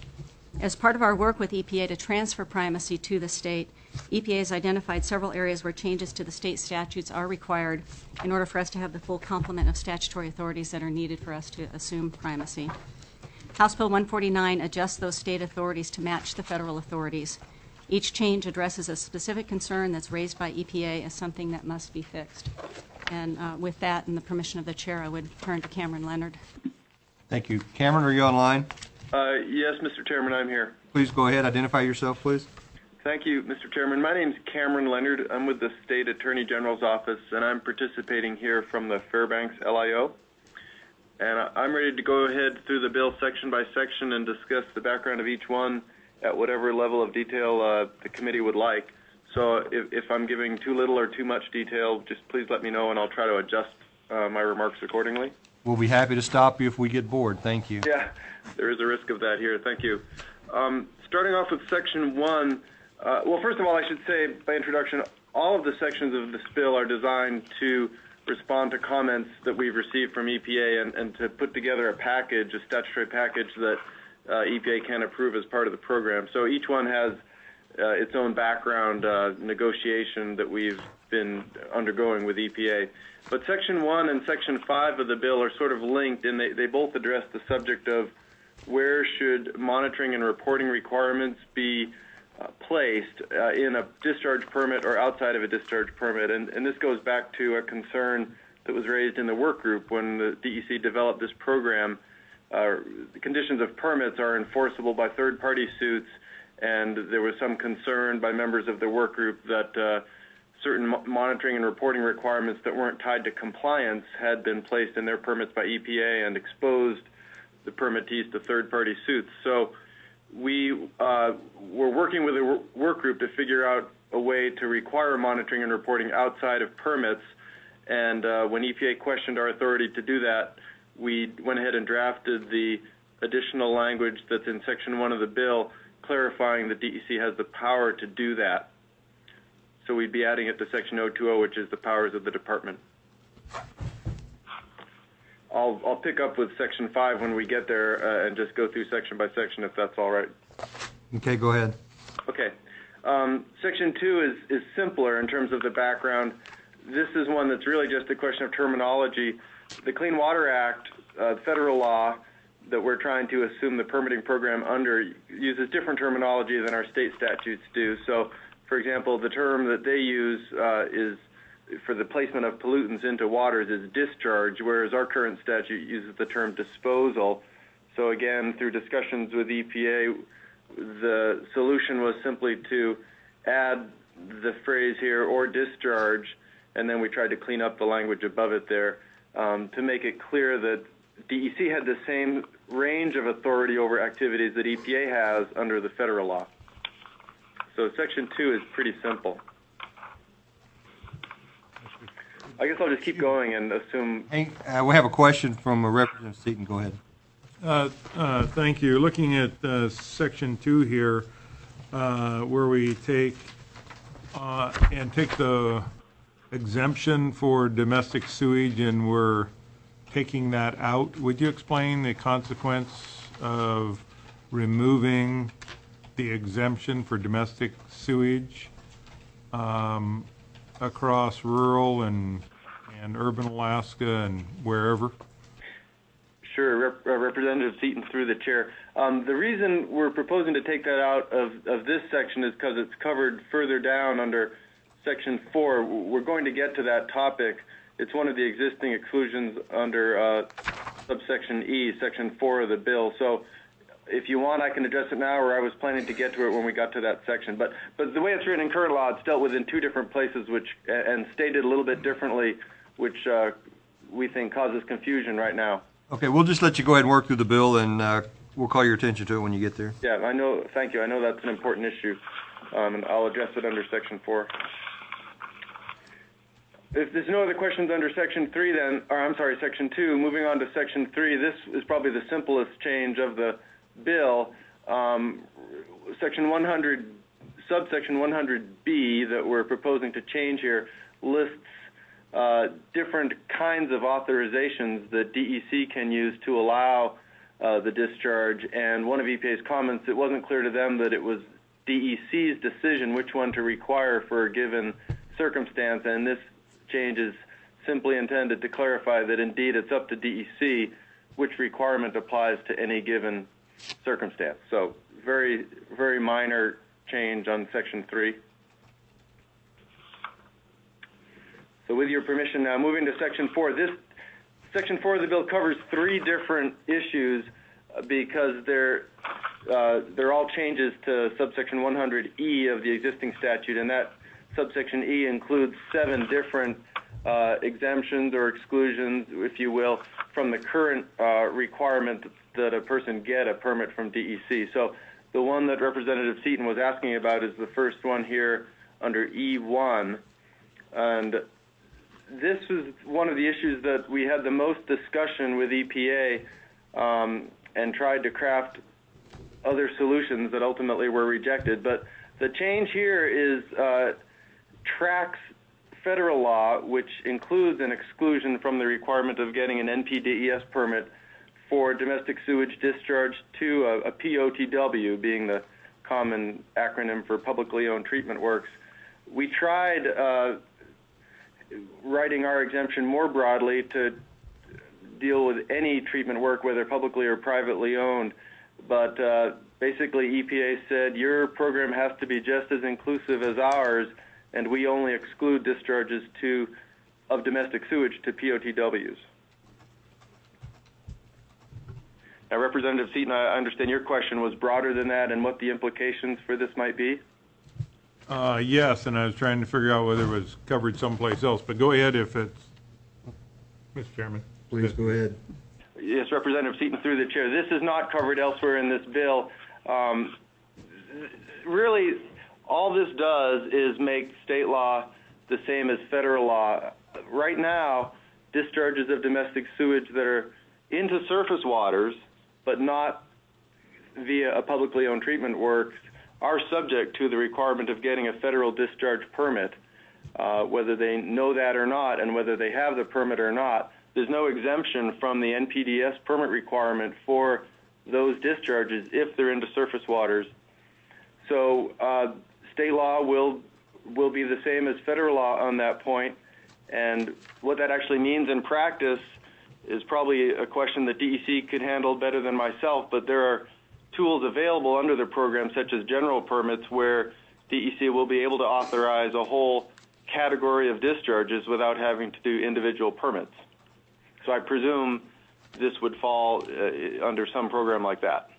As part of our work with E P A to transfer primacy to the state, E P A has identified several areas where changes to the state statutes are required in order for us to have the full complement of statutory authorities that are needed for us to assume primacy. House Bill one forty-nine adjusts those state authorities to match the federal authorities. Each change addresses a specific concern that's raised by E P A as something that must be fixed. And uh, with that and the permission of the chair, I would turn to Cameron Leonard. Thank you. Cameron, are you online? Uh, yes, Mister Chairman, I'm here. Please go ahead. Identify yourself, please. Thank you, Mister Chairman. My name's Cameron Leonard. I'm with the State Attorney General's Office, and I'm participating here from the Fairbanks L I O. And I'm ready to go ahead through the bill section by section and discuss the background of each one at whatever level of detail uh, the committee would like. So if, if I'm giving too little or too much detail, just please let me know, and I'll try to adjust uh, my remarks accordingly. We'll be happy to stop you if we get bored. Thank you. Yeah, there is a risk of that here. Thank you. Um, starting off with section one, uh, well, first of all, I should say by introduction, all of the sections of this bill are designed to respond to comments that we've received from E P A and, and to put together a package, a statutory package that uh, E P A can approve as part of the program. So each one has uh, its own background uh, negotiation that we've been undergoing with E P A. But Section one and Section five of the bill are sort of linked, and they, they both address the subject of where should monitoring and reporting requirements be uh, placed uh, in a discharge permit or outside of a discharge permit. And, and this goes back to a concern that was raised in the work group when the D E C developed this program. Uh, the conditions of permits are enforceable by third-party suits, and there was some concern by members of the work group that uh, certain mo monitoring and reporting requirements that weren't tied to compliance had been placed in their permits by E P A and exposed the permittees to third-party suits. So we uh, were working with a work group to figure out a way to require monitoring and reporting outside of permits. And uh, when E P A questioned our authority to do that, we went ahead and drafted the additional language that's in Section one of the bill, clarifying that D E C has the power to do that. So we'd be adding it to Section oh two oh, which is the powers of the department. I'll, I'll pick up with Section five when we get there uh, and just go through section by section, if that's all right. Okay, go ahead. Okay. Um, section two is, is simpler in terms of the background. This is one that's really just a question of terminology. The Clean Water Act, uh, federal law that we're trying to assume the permitting program under, uses different terminology than our state statutes do. So, for example, the term that they use uh, is for the placement of pollutants into waters is discharge, whereas our current statute uses the term disposal. So again, through discussions with E P A, the solution was simply to add the phrase here, or discharge, and then we tried to clean up the language above it there um, to make it clear that D E C had the same range of authority over activities that E P A has under the federal law. So section two is pretty simple. I guess I'll just keep going and assume. Hey, uh, we have a question from uh, Representative Seaton. Go ahead. Uh, uh, Thank you. Looking at uh, section two here, uh, where we take uh, and take the exemption for domestic sewage, and we're taking that out. Would you explain the consequence of removing the exemption for domestic sewage um, across rural and and urban Alaska and wherever? Sure, Rep uh, Representative Seaton through the chair. Um, the reason we're proposing to take that out of, of this section is because it's covered further down under section four. We're going to get to that topic. It's one of the existing exclusions under uh, subsection E, section four of the bill. So if you want, I can address it now, or I was planning to get to it when we got to that section. But but the way it's written in current law, it's dealt with in two different places, which and stated a little bit differently, which uh, we think causes confusion right now. Okay, we'll just let you go ahead and work through the bill, and uh, we'll call your attention to it when you get there. Yeah, I know. Thank you. I know that's an important issue, um, and I'll address it under section four. If there's no other questions under section three, then, or I'm sorry, section two, moving on to section three, this is probably the simplest change of the bill. Um, section one hundred, subsection one hundred B that we're proposing to change here lists uh, different kinds of authorizations that D E C can use to allow uh, the discharge. And one of E P A's comments, it wasn't clear to them that it was D E C's decision which one to require for a given circumstance, and this change is simply intended to clarify that indeed it's up to D E C which requirement applies to any given circumstance. So very, very minor change on Section three. So with your permission, now moving to Section four. This Section four of the bill covers three different issues uh, because they're, uh, they're all changes to subsection one hundred E of the existing statute, and that subsection E includes seven different uh, exemptions or exclusions, if you will, from the current uh, requirement that a person get a permit from D E C. So the one that Representative Seaton was asking about is the first one here under E one. And this was one of the issues that we had the most discussion with E P A um, and tried to craft other solutions that ultimately were rejected. But the change here is uh, tracks federal law, which includes an exclusion from the requirement of getting an N P D E S permit for domestic sewage discharge to a, a P O T W, being the common acronym for publicly owned treatment works. We tried uh, writing our exemption more broadly to deal with any treatment work, whether publicly or privately owned, but uh, basically E P A said your program has to be just as inclusive as ours, and we only exclude discharges to of domestic sewage to P O T Ws. Now, Representative Seaton, I understand your question was broader than that and what the implications for this might be? Uh, yes, and I was trying to figure out whether it was covered someplace else, but go ahead if it's, Mister Chairman. Please go ahead. Yes, Representative Seaton, through the chair. This is not covered elsewhere in this bill. Um, really, all this does is make state law the same as federal law. Right now, discharges of domestic sewage that are into surface waters, but not via a publicly owned treatment works, are subject to the requirement of getting a federal discharge permit, uh, whether they know that or not, and whether they have the permit or not. There's no exemption from the N P D E S permit requirement for those discharges if they're into surface waters. So uh, state law will will be the same as federal law on that point, and what that actually means in practice is probably a question that D E C could handle better than myself, but there are tools available under the program, such as general permits, where D E C will be able to authorize a whole category of discharges without having to do individual permits. So I presume this would fall uh, under some program like that.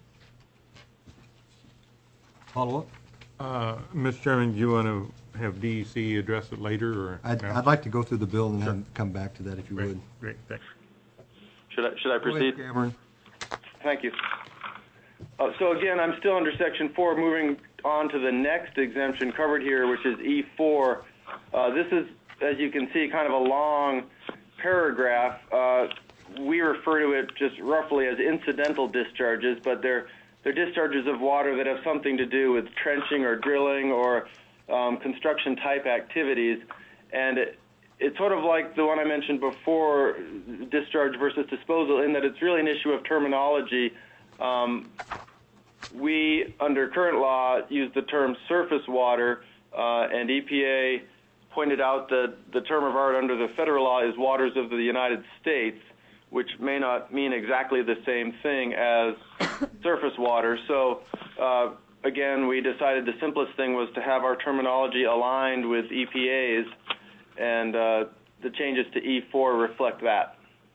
Follow up? Uh, Mister Chairman, do you want to have D E C address it later, or? I'd, no? I'd like to go through the bill and then come back to that if you Great, would. great, thanks. Should I, should I Go proceed? ahead, Cameron. Thank you. Uh, so again, I'm still under Section four, moving on to the next exemption covered here, which is E four. Uh, this is, as you can see, kind of a long paragraph. Uh, we refer to it just roughly as incidental discharges, but they're, they're discharges of water that have something to do with trenching or drilling or um, construction-type activities. And it, it's sort of like the one I mentioned before, discharge versus disposal, in that it's really an issue of terminology. Um, we, under current law, use the term surface water, uh, and E P A pointed out that the term of art under the federal law is waters of the United States, which may not mean exactly the same thing as surface water. So, uh, again, we decided the simplest thing was to have our terminology aligned with E P A's, and uh, the changes to E four reflect that.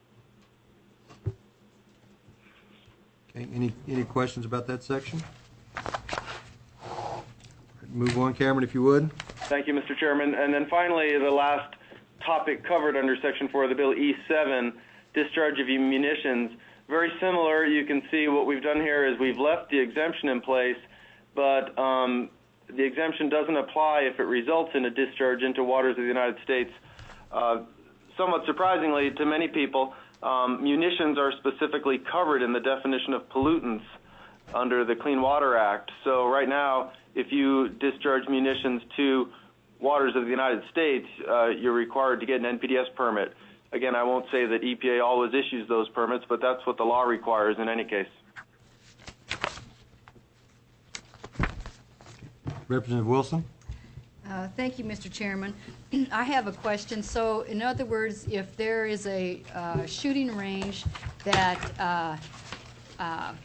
Okay, any, any questions about that section? Move on, Cameron, if you would. Thank you, Mister Chairman. And then finally, the last topic covered under Section four of the bill, E seven, discharge of munitions. Very similar. You can see what we've done here is we've left the exemption in place, but um, the exemption doesn't apply if it results in a discharge into waters of the United States. Uh, somewhat surprisingly to many people, um, munitions are specifically covered in the definition of pollutants under the Clean Water Act. So right now, if you discharge munitions to waters of the United States, uh, you're required to get an N P D S permit. Again, I won't say that E P A always issues those permits, but that's what the law requires in any case. Representative Wilson? Uh, Thank you, Mister Chairman. I have a question. So, in other words, if there is a uh, shooting range that uh, uh,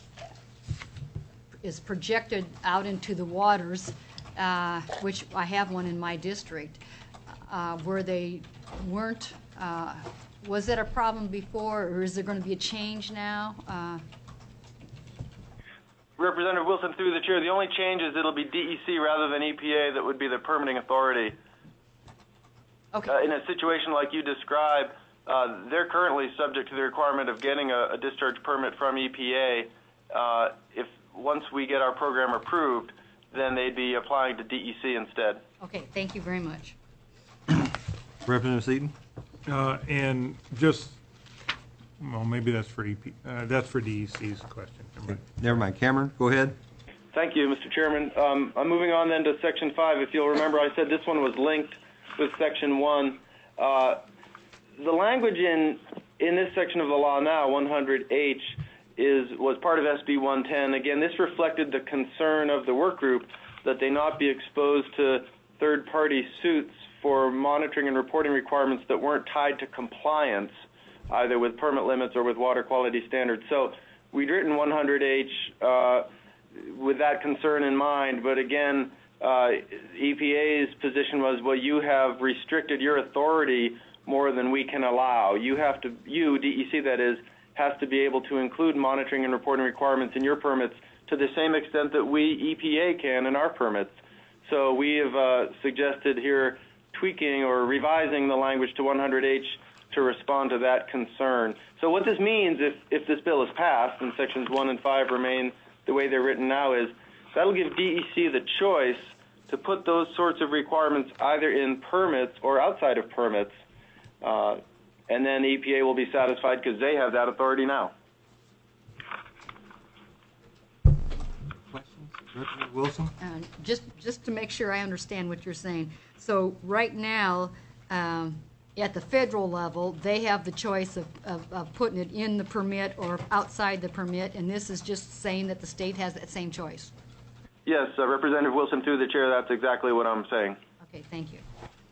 is projected out into the waters, uh, which I have one in my district, uh, where they weren't, uh, was that a problem before, or is there going to be a change now? Uh, Representative Wilson, through the chair, the only change is it'll be D E C rather than E P A that would be the permitting authority. Okay. Uh, in a situation like you described, uh, they're currently subject to the requirement of getting a, a discharge permit from E P A. Uh, if once we get our program approved, then they'd be applying to D E C instead. Okay, thank you very much. Representative Seaton? Uh, And just, well, maybe that's for E P, uh, that's for D E C's question. Never mind. Never mind. Cameron, go ahead. Thank you, Mister Chairman. Um, I'm moving on then to Section five. If you'll remember, I said this one was linked with Section one. Uh, the language in in this section of the law now, one hundred H, is was part of S B one ten. Again, this reflected the concern of the work group that they not be exposed to third-party suits for monitoring and reporting requirements that weren't tied to compliance, either with permit limits or with water quality standards. So we'd written one hundred H uh, with that concern in mind, but again, uh, E P A's position was, well, you have restricted your authority more than we can allow. You have to, you, D E C that is, has to be able to include monitoring and reporting requirements in your permits to the same extent that we, E P A, can in our permits. So we have uh, suggested here tweaking or revising the language to one hundred H to respond to that concern. So what this means, if, if this bill is passed and sections one and five remain the way they're written now, is that'll give D E C the choice to put those sorts of requirements either in permits or outside of permits, uh, and then E P A will be satisfied because they have that authority now. Questions? Representative Wilson? Uh, Just, just to make sure I understand what you're saying. So right now, um, at the federal level, they have the choice of, of, of putting it in the permit or outside the permit, and this is just saying that the state has that same choice. Yes, uh, Representative Wilson, through the chair, that's exactly what I'm saying. Okay, thank you.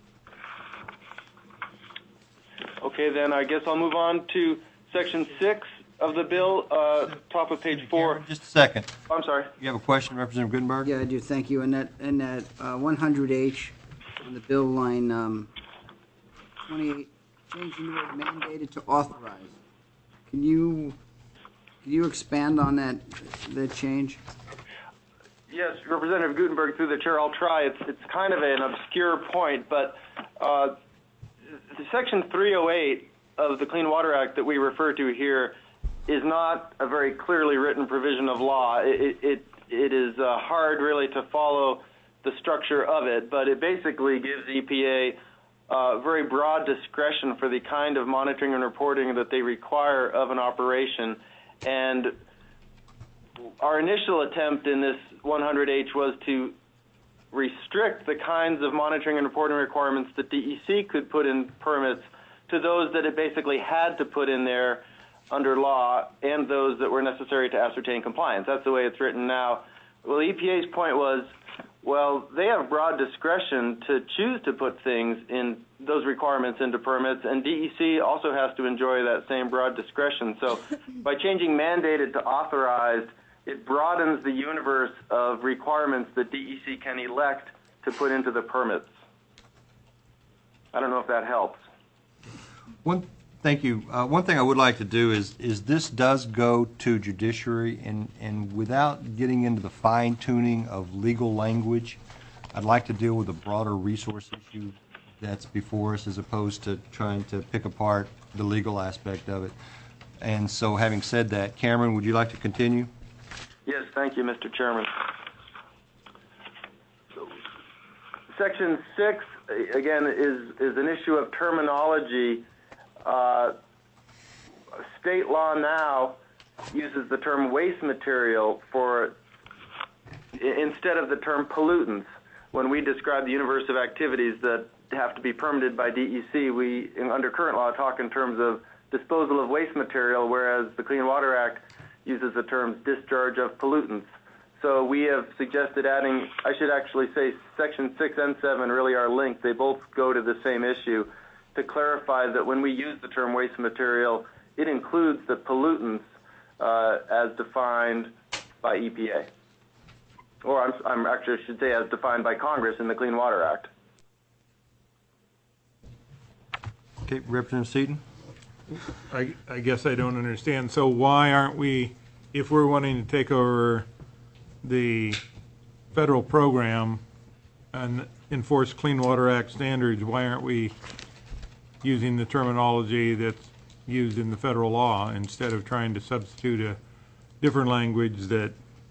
Okay, then I guess I'll move on to section six of the bill, uh, top of page four. Just a second. I'm sorry. You have a question, Representative Gutenberg? Yeah, I do, thank you. And that, and that uh, one hundred H, on the bill line um, twenty-eight, changing the word mandated to authorized. Can you, can you expand on that, that change? Yes, Representative Gutenberg, through the chair, I'll try. It's, it's kind of an obscure point, but uh, Section three oh eight of the Clean Water Act that we refer to here is not a very clearly written provision of law. It, it, it is uh, hard, really, to follow the structure of it, but it basically gives E P A uh, very broad discretion for the kind of monitoring and reporting that they require of an operation. And our initial attempt in this one hundred H was to restrict the kinds of monitoring and reporting requirements that D E C could put in permits to those that it basically had to put in there under law and those that were necessary to ascertain compliance. That's the way it's written now. Well, E P A's point was, well, they have broad discretion to choose to put things in those requirements into permits, and D E C also has to enjoy that same broad discretion. So by changing mandated to authorized, it broadens the universe of requirements that D E C can elect to put into the permits. I don't know if that helps. One, thank you. Uh, one thing I would like to do is, is this does go to judiciary, and, and without getting into the fine tuning of legal language, I'd like to deal with a broader resource issue that's before us as opposed to trying to pick apart the legal aspect of it. And so having said that, Cameron, would you like to continue? Yes, thank you, Mister Chairman. So, Section six, again, is, is an issue of terminology. Uh, state law now uses the term waste material for instead of the term pollutants. when we describe the universe of activities that have to be permitted by D E C, we, in, under current law, talk in terms of disposal of waste material, whereas the Clean Water Act uses the terms discharge of pollutants. So we have suggested adding, I should actually say section six and seven really are linked. They both go to the same issue, to clarify that when we use the term waste material, it includes the pollutants uh, as defined by E P A. Or I'm, I'm actually I should say as defined by Congress in the Clean Water Act. Okay, Representative Seaton? I, I guess I don't understand. So why aren't we, if we're wanting to take over the federal program and enforce Clean Water Act standards, why aren't we using the terminology that's used in the federal law instead of trying to substitute a different language that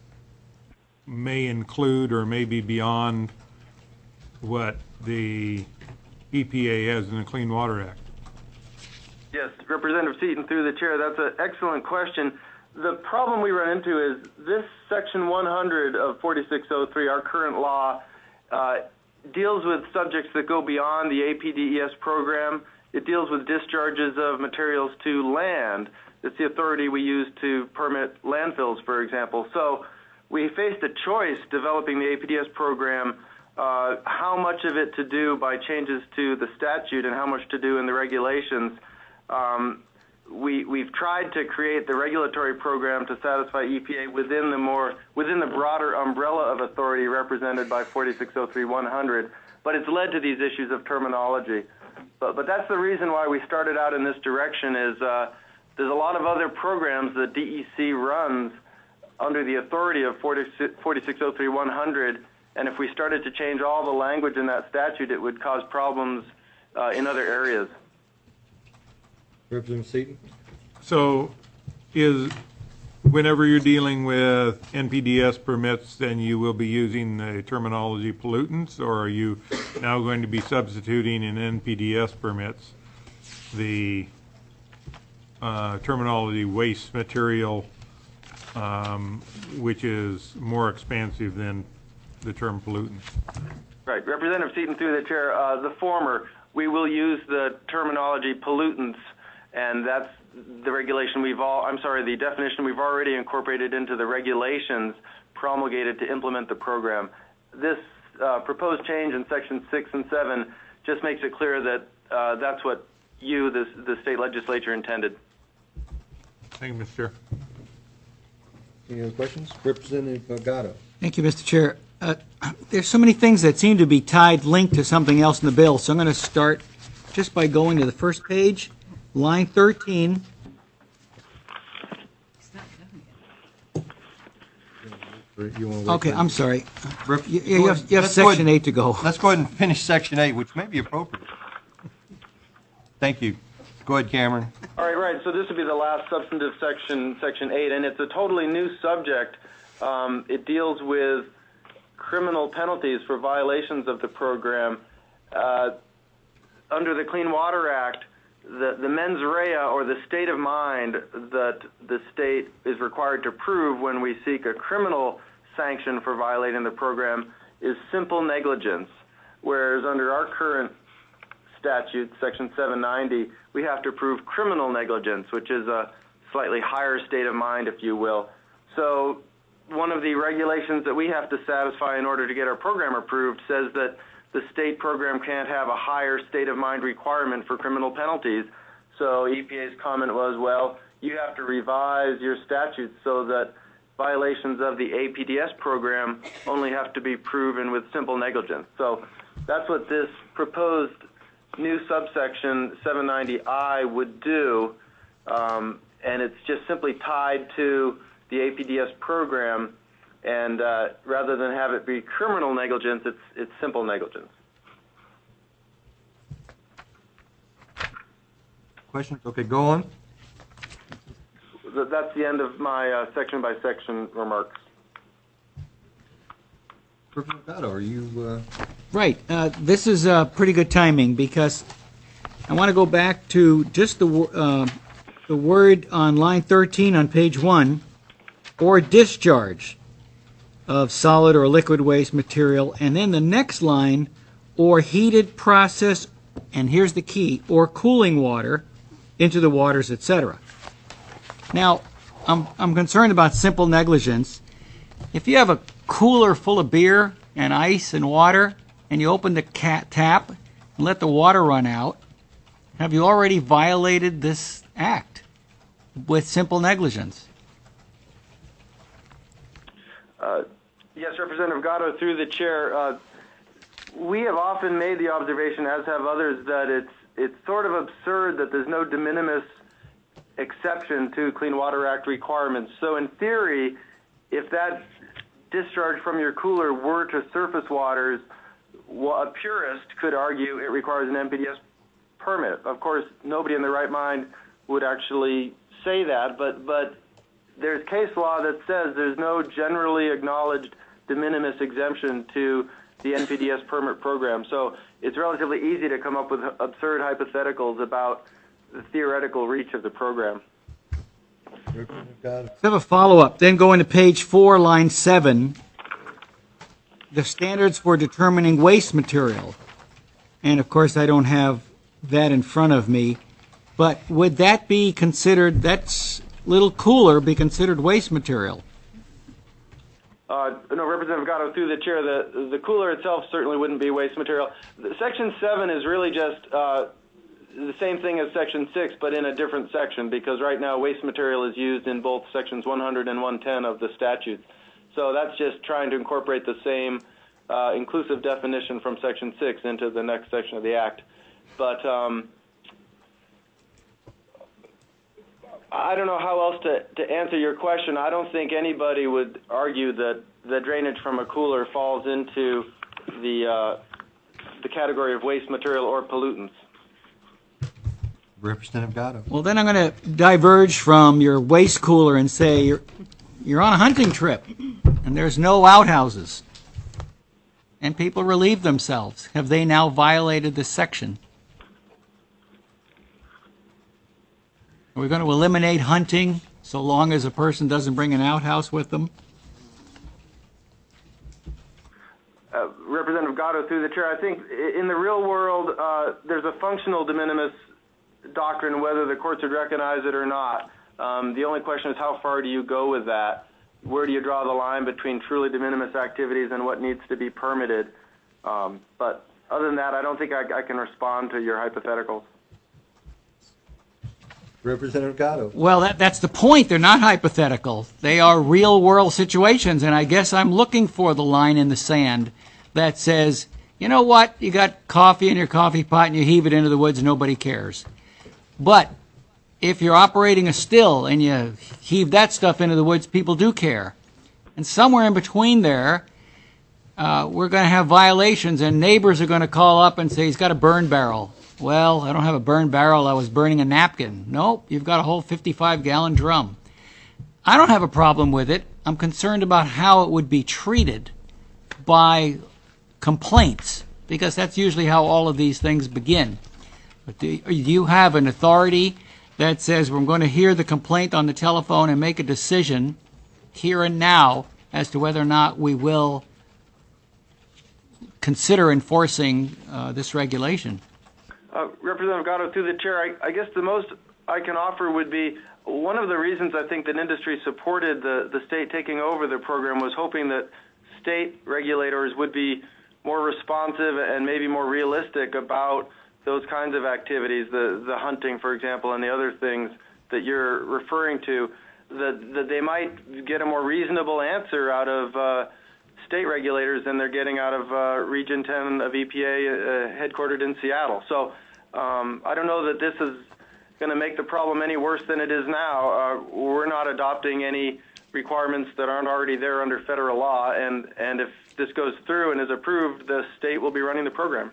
may include or may be beyond what the E P A has in the Clean Water Act? Yes, Representative Seaton, through the chair, that's an excellent question. The problem we run into is this section one hundred of forty-six oh three, our current law, uh, deals with subjects that go beyond the A P D E S program. It deals with discharges of materials to land. It's the authority we use to permit landfills, for example. So we faced a choice developing the A P D S program, uh, how much of it to do by changes to the statute and how much to do in the regulations. Um, we, we've tried to create the regulatory program to satisfy E P A within the more within the broader umbrella of authority represented by forty-six oh three one hundred, but it's led to these issues of terminology. But, but that's the reason why we started out in this direction is uh, there's a lot of other programs that D E C runs under the authority of forty-six oh three one hundred, and if we started to change all the language in that statute, it would cause problems uh, in other areas. Representative Seaton? So is, whenever you're dealing with N P D S permits, then you will be using the terminology pollutants, or are you now going to be substituting in N P D S permits the uh, terminology waste material, um, which is more expansive than the term pollutants? Right. Representative Seaton, through the chair, uh, the former, we will use the terminology pollutants, and that's the regulation we've all, I'm sorry, the definition we've already incorporated into the regulations promulgated to implement the program. This uh, proposed change in section six and seven just makes it clear that uh, that's what you, the, the state legislature, intended. Thank you, Mister Chair. Any other questions? Representative Gatto? Thank you, Mister Chair. Uh, there's so many things that seem to be tied, linked to something else in the bill, so I'm going to start just by going to the first page, line thirteen. You wanna wait Okay, for- I'm sorry. Rep- You, you have, you have Let's go ahead- section eight to go. Let's go ahead and finish section eight, which may be appropriate. Thank you. Go ahead, Cameron. All right, right. So this would be the last substantive section, section eight, and it's a totally new subject. Um, it deals with criminal penalties for violations of the program. Uh, under the Clean Water Act, the, the mens rea, or the state of mind that the state is required to prove when we seek a criminal sanction for violating the program, is simple negligence, whereas under our current statute, section seven ninety, we have to prove criminal negligence, which is a slightly higher state of mind, if you will. So one of the regulations that we have to satisfy in order to get our program approved says that the state program can't have a higher state of mind requirement for criminal penalties. So E P A's comment was, well, you have to revise your statutes so that violations of the A P D S program only have to be proven with simple negligence. So that's what this proposed new subsection seven ninety I would do, um, and it's just simply tied to the A P D S program, and uh, rather than have it be criminal negligence, it's, it's simple negligence. Questions? Okay, go on. Th- That's the end of my uh, section-by-section remarks. Representative Gatto, are you, uh, Right. Uh, this is uh, pretty good timing because I want to go back to just the wo- uh, the word on line thirteen on page one, or discharge. of solid or liquid waste material, and then the next line, or heated process, and here's the key, or cooling water into the waters, et cetera. Now, I'm, I'm concerned about simple negligence. If you have a cooler full of beer and ice and water, and you open the cat tap and let the water run out, have you already violated this act with simple negligence? Uh, yes, Representative Gatto, through the chair. Uh, we have often made the observation, as have others, that it's it's sort of absurd that there's no de minimis exception to Clean Water Act requirements. So in theory, if that discharge from your cooler were to surface waters, well, a purist could argue it requires an N P D E S permit. Of course, nobody in their right mind would actually say that, but but there's case law that says there's no generally acknowledged de minimis exemption to the N P D E S permit program. So it's relatively easy to come up with absurd hypotheticals about the theoretical reach of the program. Let's have a follow-up. Then going to page four, line seven, the standards for determining waste material. And of course, I don't have that in front of me, but would that be considered, that's little cooler, be considered waste material? Uh, no, Representative Gatto, through the chair, the, the cooler itself certainly wouldn't be waste material. The, Section seven is really just uh, the same thing as Section six, but in a different section, because right now waste material is used in both Sections one hundred and one ten of the statutes. So that's just trying to incorporate the same uh, inclusive definition from Section six into the next section of the Act. But um, I don't know how else to, to answer your question. I don't think anybody would argue that the drainage from a cooler falls into the uh, the category of waste material or pollutants. Representative Gatto. Well, then I'm going to diverge from your waste cooler and say you're, you're on a hunting trip and there's no outhouses and people relieve themselves. Have they now violated this section? Are we going to eliminate hunting so long as a person doesn't bring an outhouse with them? Uh, Representative Gatto, through the chair, I think in the real world, uh, there's a functional de minimis doctrine, whether the courts would recognize it or not. Um, the only question is how far do you go with that? Where do you draw the line between truly de minimis activities and what needs to be permitted? Um, but other than that, I don't think I, I can respond to your hypotheticals. Representative Gatto. Well, that, that's the point. They're not hypothetical. They are real-world situations, and I guess I'm looking for the line in the sand that says, you know what, you got coffee in your coffee pot and you heave it into the woods, nobody cares. But if you're operating a still and you heave that stuff into the woods, people do care. And somewhere in between there, uh, we're going to have violations, and neighbors are going to call up and say, he's got a burn barrel. Well, I don't have a burn barrel. I was burning a napkin. Nope, you've got a whole fifty-five gallon drum. I don't have a problem with it. I'm concerned about how it would be treated by complaints, because that's usually how all of these things begin. But do you have an authority that says we're going to hear the complaint on the telephone and make a decision here and now as to whether or not we will consider enforcing uh, this regulation? Uh, Representative Gatto, through the chair, I, I guess the most I can offer would be one of the reasons I think that industry supported the, the state taking over the program was hoping that state regulators would be more responsive and maybe more realistic about those kinds of activities, the, the hunting, for example, and the other things that you're referring to, that, that they might get a more reasonable answer out of uh, state regulators than they're getting out of uh, Region ten of E P A uh, headquartered in Seattle. So um, I don't know that this is going to make the problem any worse than it is now. Uh, we're not adopting any requirements that aren't already there under federal law, and, and if this goes through and is approved, the state will be running the program.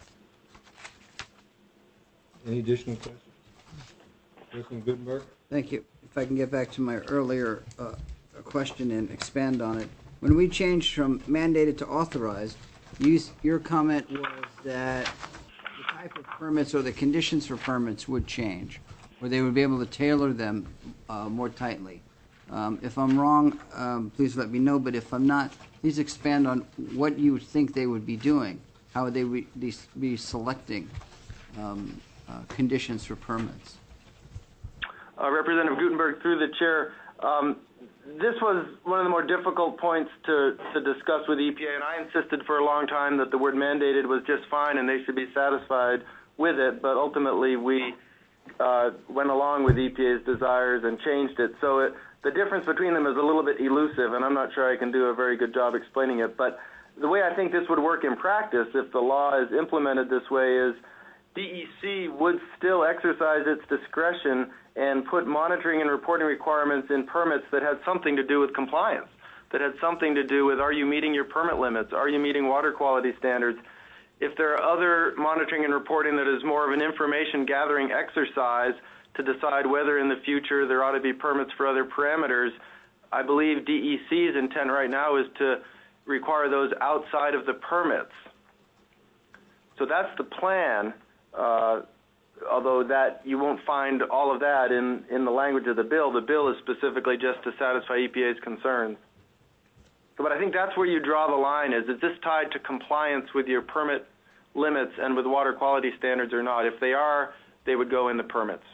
Any additional questions? Congressman Gutenberg? Thank you. If I can get back to my earlier uh, question and expand on it. When we changed from mandated to authorized, you, your comment was that the type of permits or the conditions for permits would change, or they would be able to tailor them uh, more tightly. Um, If I'm wrong, um, please let me know, but if I'm not, please expand on what you think they would be doing. How would they re- be be selecting um, uh, conditions for permits? Uh, Representative Gutenberg, through the chair, um, this was one of the more difficult points to, to discuss with E P A, and I insisted for a long time that the word mandated was just fine and they should be satisfied with it, but ultimately we uh, went along with E P A's desires and changed it. So it, the difference between them is a little bit elusive, and I'm not sure I can do a very good job explaining it, but the way I think this would work in practice, if the law is implemented this way, is D E C would still exercise its discretion and put monitoring and reporting requirements in permits that had something to do with compliance, that had something to do with, are you meeting your permit limits? Are you meeting water quality standards? If there are other monitoring and reporting that is more of an information gathering exercise to decide whether in the future there ought to be permits for other parameters, I believe D E C's intent right now is to require those outside of the permits. So that's the plan. Uh, although that you won't find all of that in, in the language of the bill. The bill is specifically just to satisfy E P A's concerns. So, but I think that's where you draw the line, is, is this tied to compliance with your permit limits and with water quality standards or not? If they are, they would go in the permits.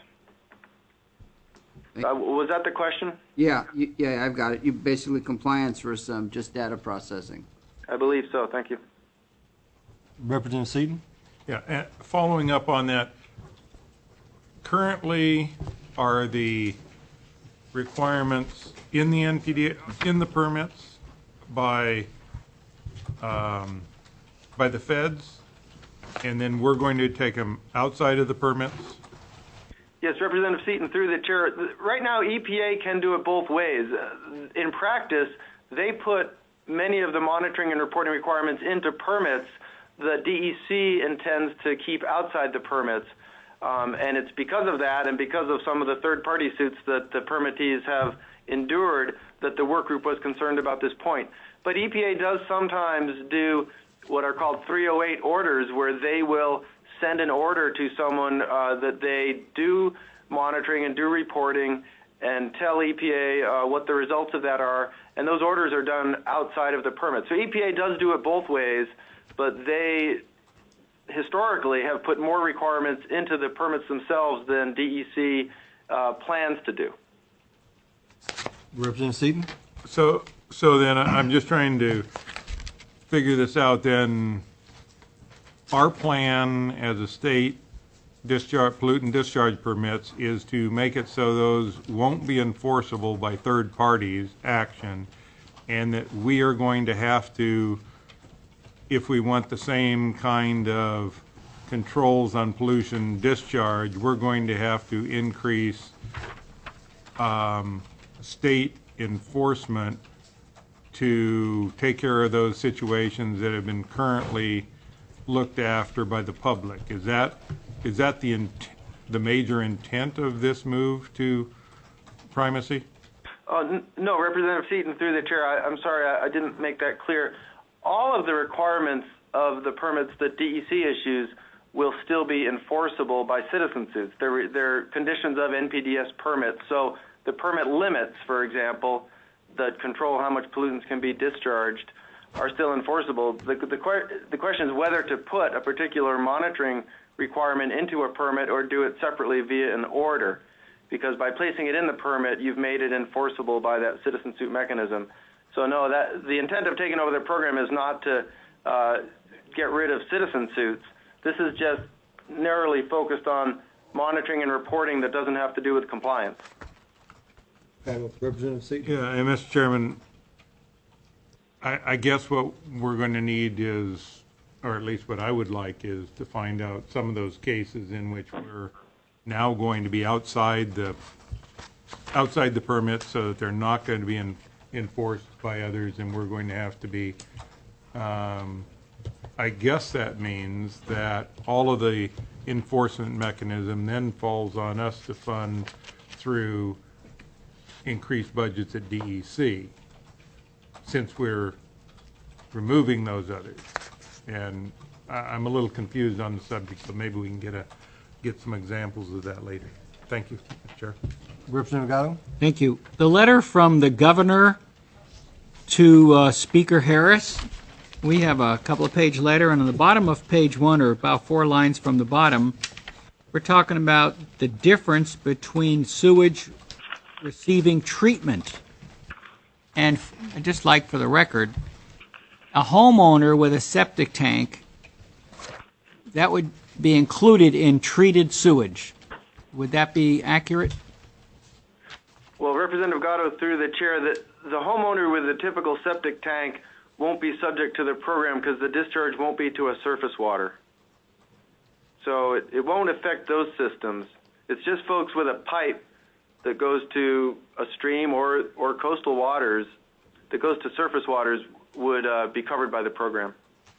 Uh, was that the question? Yeah, you, yeah, I've got it. You basically compliance versus um, just data processing. I believe so. Thank you. Representative Seaton? Yeah, and following up on that, currently are the requirements in the N P D, in the permits by, um, by the feds, and then we're going to take them outside of the permits? Yes, Representative Seaton, through the chair. Right now, E P A can do it both ways. In practice, they put many of the monitoring and reporting requirements into permits that D E C intends to keep outside the permits. Um, and it's because of that and because of some of the third-party suits that the permittees have endured that the work group was concerned about this point. But E P A does sometimes do what are called three oh eight orders, where they will send an order to someone uh, that they do monitoring and do reporting and tell E P A uh, what the results of that are, and those orders are done outside of the permit. So E P A does do it both ways, but they historically have put more requirements into the permits themselves than D E C uh, plans to do. Representative Seaton? So, so then I'm just trying to figure this out then. Our plan as a state discharge, pollutant discharge permits is to make it so those won't be enforceable by third parties' action, and that we are going to have to, if we want the same kind of controls on pollution discharge, we're going to have to increase um, state enforcement to take care of those situations that have been currently looked after by the public. Is that is that the int the major intent of this move to primacy? Uh, n no, Representative Seaton, through the chair, I, I'm sorry, I, I didn't make that clear. All of the requirements of the permits that D E C issues will still be enforceable by citizen suits. They're, they're conditions of N P D S permits. So the permit limits, for example, that control how much pollutants can be discharged are still enforceable. The, the, the question is whether to put a particular monitoring requirement into a permit or do it separately via an order. Because by placing it in the permit, you've made it enforceable by that citizen suit mechanism. So no, that the intent of taking over the program is not to uh, get rid of citizen suits. This is just narrowly focused on monitoring and reporting that doesn't have to do with compliance. Representative Seaton? Yeah, and Mister Chairman, I, I guess what we're going to need is, or at least what I would like, is to find out some of those cases in which we're now going to be outside the outside the permit, so that they're not going to be in, enforced by others, and we're going to have to be. Um, I guess that means that all of the enforcement mechanism then falls on us to fund through increased budgets at D E C, since we're removing those others. And I, I'm a little confused on the subject, so maybe we can get a get some examples of that later. Thank you, Mister Chair. Representative Gatto? Thank you. The letter from the governor to uh, Speaker Harris, we have a couple of page letter, and on the bottom of page one, or about four lines from the bottom, we're talking about the difference between sewage receiving treatment. And f- I'd just like for the record, a homeowner with a septic tank, that would be included in treated sewage. Would that be accurate? Well, Representative Gatto, through the chair, that the homeowner with a typical septic tank won't be subject to the program because the discharge won't be to a surface water. So it, it won't affect those systems. It's just folks with a pipe that goes to a stream or, or coastal waters that goes to surface waters would uh, be covered by the program.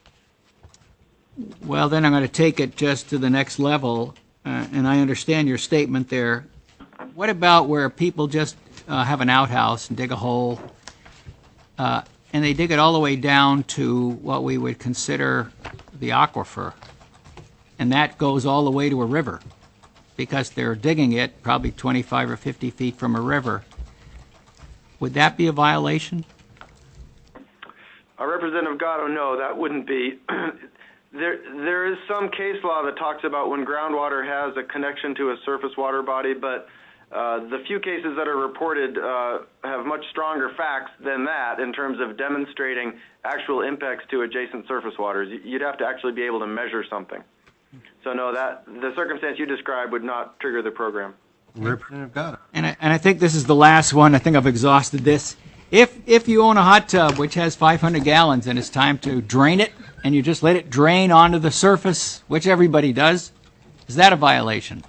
Well, then I'm going to take it just to the next level, uh, and I understand your statement there. What about where people just uh, have an outhouse and dig a hole, uh, and they dig it all the way down to what we would consider the aquifer, and that goes all the way to a river, because they're digging it probably twenty-five or fifty feet from a river. Would that be a violation? Uh, Representative Gatto, no, that wouldn't be. There, there is some case law that talks about when groundwater has a connection to a surface water body, but uh, the few cases that are reported uh, have much stronger facts than that in terms of demonstrating actual impacts to adjacent surface waters. You'd have to actually be able to measure something. So no, that the circumstance you described would not trigger the program. Representative Gatto. And I, and I think this is the last one. I think I've exhausted this. If if you own a hot tub which has five hundred gallons and it's time to drain it, and you just let it drain onto the surface, which everybody does, is that a violation?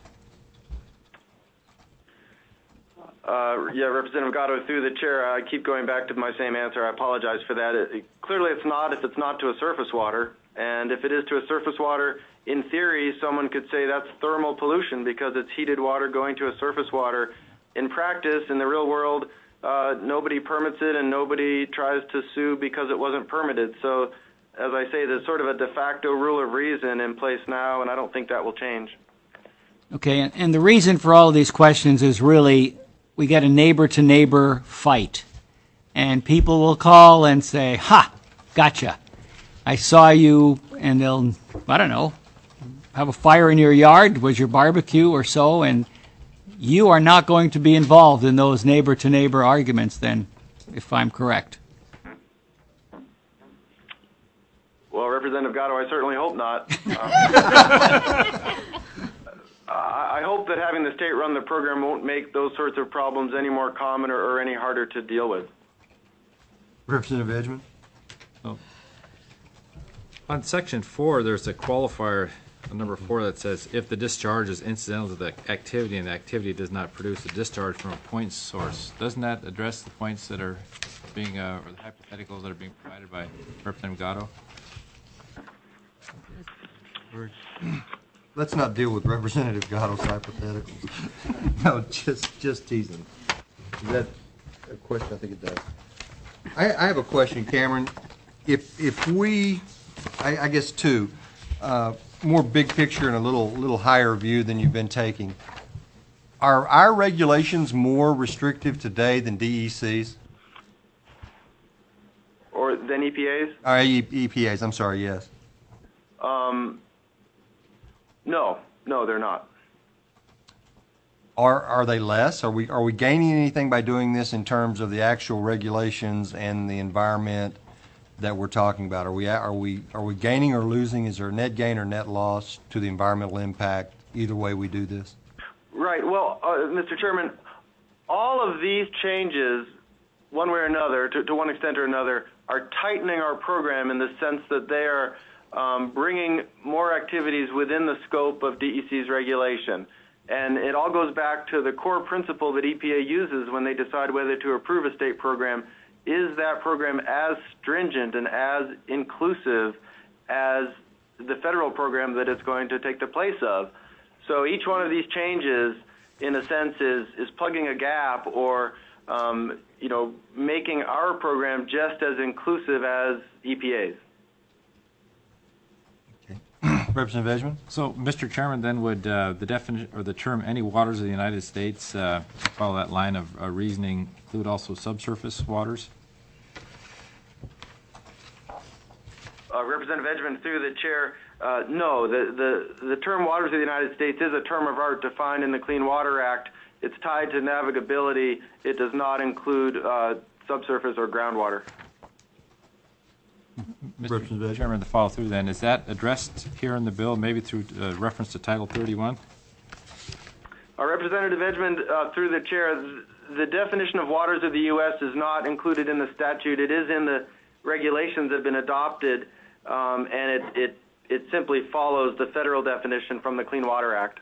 Uh, yeah, Representative Gatto, through the chair, I keep going back to my same answer. I apologize for that. It, it, clearly, it's not if it's not to a surface water. And if it is to a surface water, in theory, someone could say that's thermal pollution because it's heated water going to a surface water. In practice, in the real world, uh, nobody permits it and nobody tries to sue because it wasn't permitted. So, as I say, there's sort of a de facto rule of reason in place now, and I don't think that will change. Okay, and, and the reason for all of these questions is really we get a neighbor-to-neighbor fight. And people will call and say, ha, gotcha. I saw you, and they'll, I don't know, have a fire in your yard, was your barbecue or so, and you are not going to be involved in those neighbor-to-neighbor arguments then, if I'm correct. Well, Representative Gatto, I certainly hope not. Uh, I hope that having the state run the program won't make those sorts of problems any more common or, or any harder to deal with. Representative Edgman? Oh. On section four, there's a qualifier, number four, that says if the discharge is incidental to the activity and the activity does not produce a discharge from a point source. Doesn't that address the points that are being, uh, or the hypotheticals that are being provided by Representative Gatto? Let's not deal with Representative Gatto's hypotheticals. No, just just teasing. Is that a question? I think it does. I, I have a question, Cameron. If if we, I, I guess two, uh, more big picture and a little little higher view than you've been taking. Are our regulations more restrictive today than D E C's? Or than E P A's? Or E P A's? I'm sorry. Yes. Um, no, no, they're not. Are are they less? Are we are we gaining anything by doing this in terms of the actual regulations and the environment that we're talking about? Are we are we are we gaining or losing? Is there a net gain or net loss to the environmental impact either way we do this? Right. Well, uh, Mister Chairman, all of these changes, one way or another, to, to one extent or another, are tightening our program in the sense that they are um, bringing more activities within the scope of D E C's regulation. And it all goes back to the core principle that E P A uses when they decide whether to approve a state program. Is that program as stringent and as inclusive as the federal program that it's going to take the place of? So each one of these changes, in a sense, is, is plugging a gap or, um, you know, making our program just as inclusive as E P A's. Okay. Representative Edgman? So, Mister Chairman, then would uh, the definition or the term "any waters of the United States" uh, follow that line of uh, reasoning include also subsurface waters? Uh, Representative Edgman, through the chair, uh, no. The, the, the term waters of the United States is a term of art defined in the Clean Water Act. It's tied to navigability. It does not include uh, subsurface or groundwater. Mister Chairman, to follow through then, is that addressed here in the bill, maybe through uh, reference to Title thirty-one? Uh, Representative Edgman, uh, through the chair, th- the definition of waters of the U S is not included in the statute. It is in the regulations that have been adopted, um, and it, it, it simply follows the federal definition from the Clean Water Act.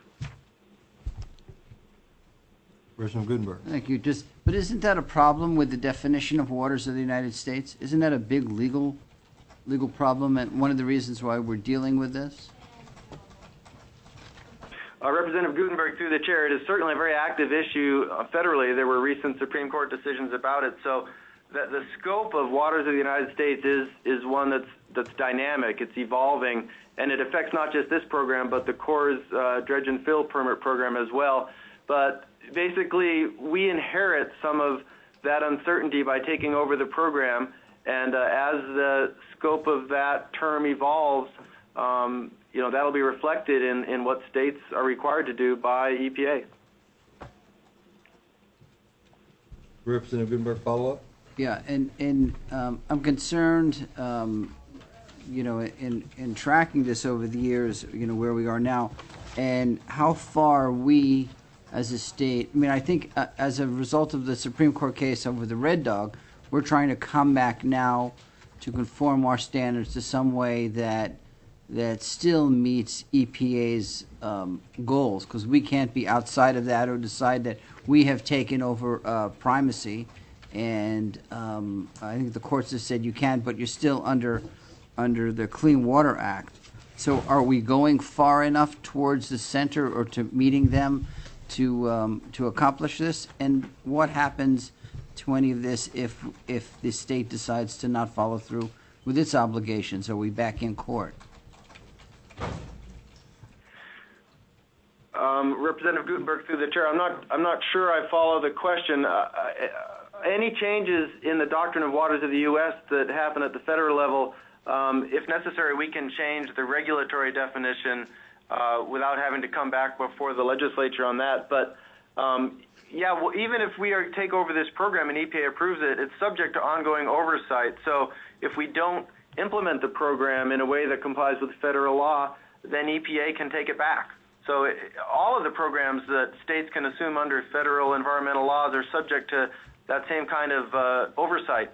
Representative Gutenberg. Thank you. Just, but isn't that a problem with the definition of waters of the United States? Isn't that a big legal legal problem and one of the reasons why we're dealing with this? Uh, Representative Gutenberg, through the chair, it is certainly a very active issue uh, federally. There were recent Supreme Court decisions about it. So the, the scope of waters of the United States is is one that's that's dynamic. It's evolving, and it affects not just this program, but the Corps' uh, dredge and fill permit program as well. But basically, we inherit some of that uncertainty by taking over the program. And uh, as the scope of that term evolves, um, you know, that'll be reflected in, in what states are required to do by E P A. Representative Gutenberg, follow up? Yeah, and, and um, I'm concerned, um, you know, in, in tracking this over the years, you know, where we are now, and how far we as a state, I mean, I think uh, as a result of the Supreme Court case over the Red Dog, we're trying to come back now to conform our standards to some way that that still meets E P A's um, goals, because we can't be outside of that or decide that we have taken over uh, primacy. And um, I think the courts have said you can, but you're still under under the Clean Water Act. So are we going far enough towards the center or to meeting them to um, to accomplish this? And what happens to any of this if if the state decides to not follow through with its obligations? Are we back in court? Um, Representative Gutenberg, through the chair, I'm not I'm not sure I follow the question. Uh, any changes in the doctrine of waters of the U S that happen at the federal level, um, if necessary, we can change the regulatory definition uh, without having to come back before the legislature on that. But um, yeah, well, even if we are take over this program and E P A approves it, it's subject to ongoing oversight. So if we don't implement the program in a way that complies with federal law, then E P A can take it back. So it, all of the programs that states can assume under federal environmental laws are subject to that same kind of uh, oversight.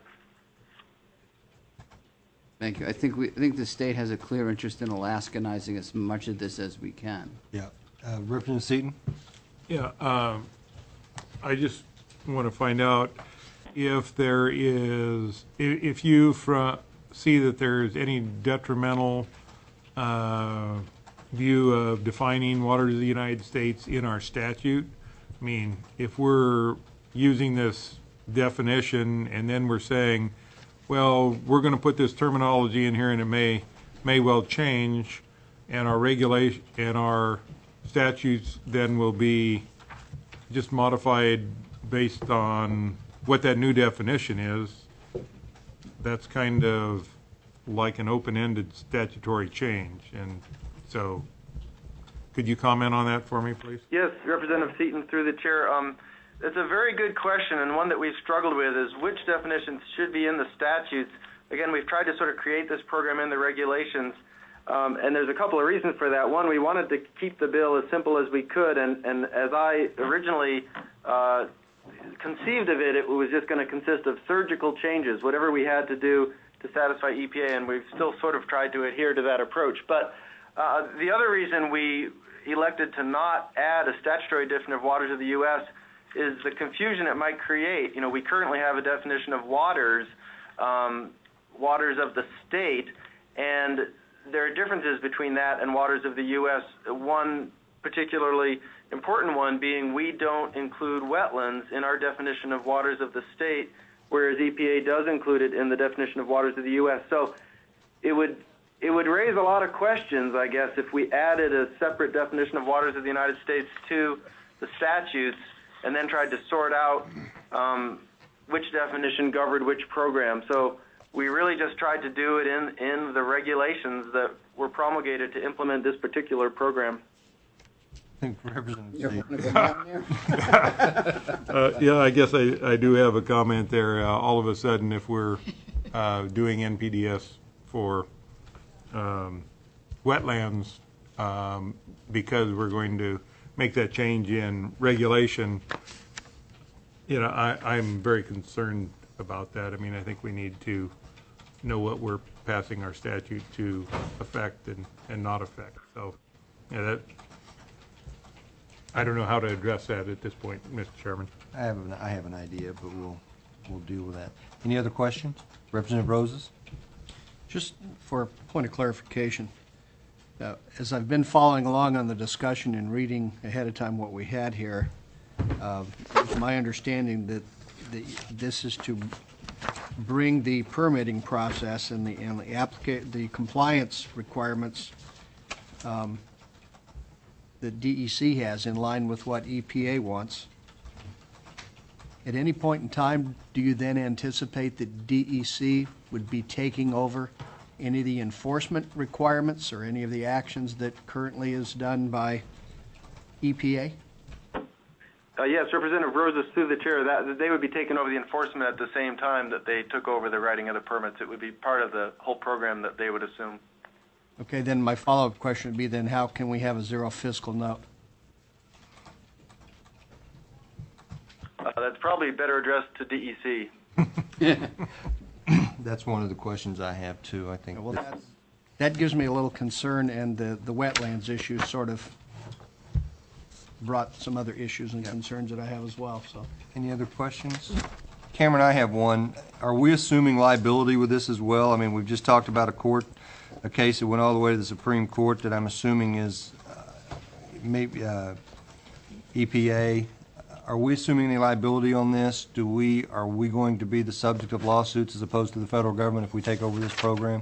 Thank you. I think we I think the state has a clear interest in Alaskanizing as much of this as we can. Yeah. Uh, Representative Seaton? Yeah, um, I just want to find out if there is, i- if you fro- see that there's any detrimental uh, view of defining waters of the United States in our statute. I mean, if we're using this definition and then we're saying, well, we're going to put this terminology in here and it may may well change, and our regulation and our statutes then will be just modified based on what that new definition is. That's kind of like an open-ended statutory change. And so could you comment on that for me, please? Yes, Representative Seaton, through the chair. Um, it's a very good question, and one that we've struggled with is which definitions should be in the statutes. Again, we've tried to sort of create this program in the regulations, um, and there's a couple of reasons for that. One, we wanted to keep the bill as simple as we could, and, and as I originally uh, conceived of it, it was just going to consist of surgical changes, whatever we had to do to satisfy E P A, and we've still sort of tried to adhere to that approach. But uh, the other reason we elected to not add a statutory definition of waters of the U S is the confusion it might create. You know, we currently have a definition of waters, um, waters of the state, and there are differences between that and waters of the U S. One particularly important one being we don't include wetlands in our definition of waters of the state, whereas E P A does include it in the definition of waters of the U S. So it would it would raise a lot of questions, I guess, if we added a separate definition of waters of the United States to the statutes and then tried to sort out um, which definition governed which program. So we really just tried to do it in, in the regulations that were promulgated to implement this particular program. I think Representative You Seaton. wanna go down there? Uh, Yeah, I guess I, I do have a comment there. Uh, All of a sudden, if we're uh, doing N P D S for um, wetlands, um, because we're going to make that change in regulation, you know, I, I'm very concerned about that. I mean, I think we need to know what we're passing our statute to affect and, and not affect. So, yeah, that, I don't know how to address that at this point, Mister Chairman. I have, an, I have an idea, but we'll, we'll deal with that. Any other questions? Representative Roses? Just for a point of clarification, uh, as I've been following along on the discussion and reading ahead of time what we had here, uh, it's my understanding that the, this is to bring the permitting process and the, and the applica- the compliance requirements um, that D E C has in line with what E P A wants. At any point in time, do you then anticipate that D E C would be taking over any of the enforcement requirements or any of the actions that currently is done by E P A? Uh, yes, Representative Roses, through the chair, that they would be taking over the enforcement at the same time that they took over the writing of the permits. It would be part of the whole program that they would assume. Okay, then my follow-up question would be then how can we have a zero fiscal note? Uh, that's probably better addressed to D E C. That's one of the questions I have too, I think. Well, that, that gives me a little concern, and the, the wetlands issue sort of brought some other issues and concerns that I have as well, so. Any other questions? Cameron, I have one. Are we assuming liability with this as well? I mean, we've just talked about a court, a case that went all the way to the Supreme Court that I'm assuming is uh, maybe uh, E P A. Are we assuming any liability on this? Do we, are we going to be the subject of lawsuits as opposed to the federal government if we take over this program?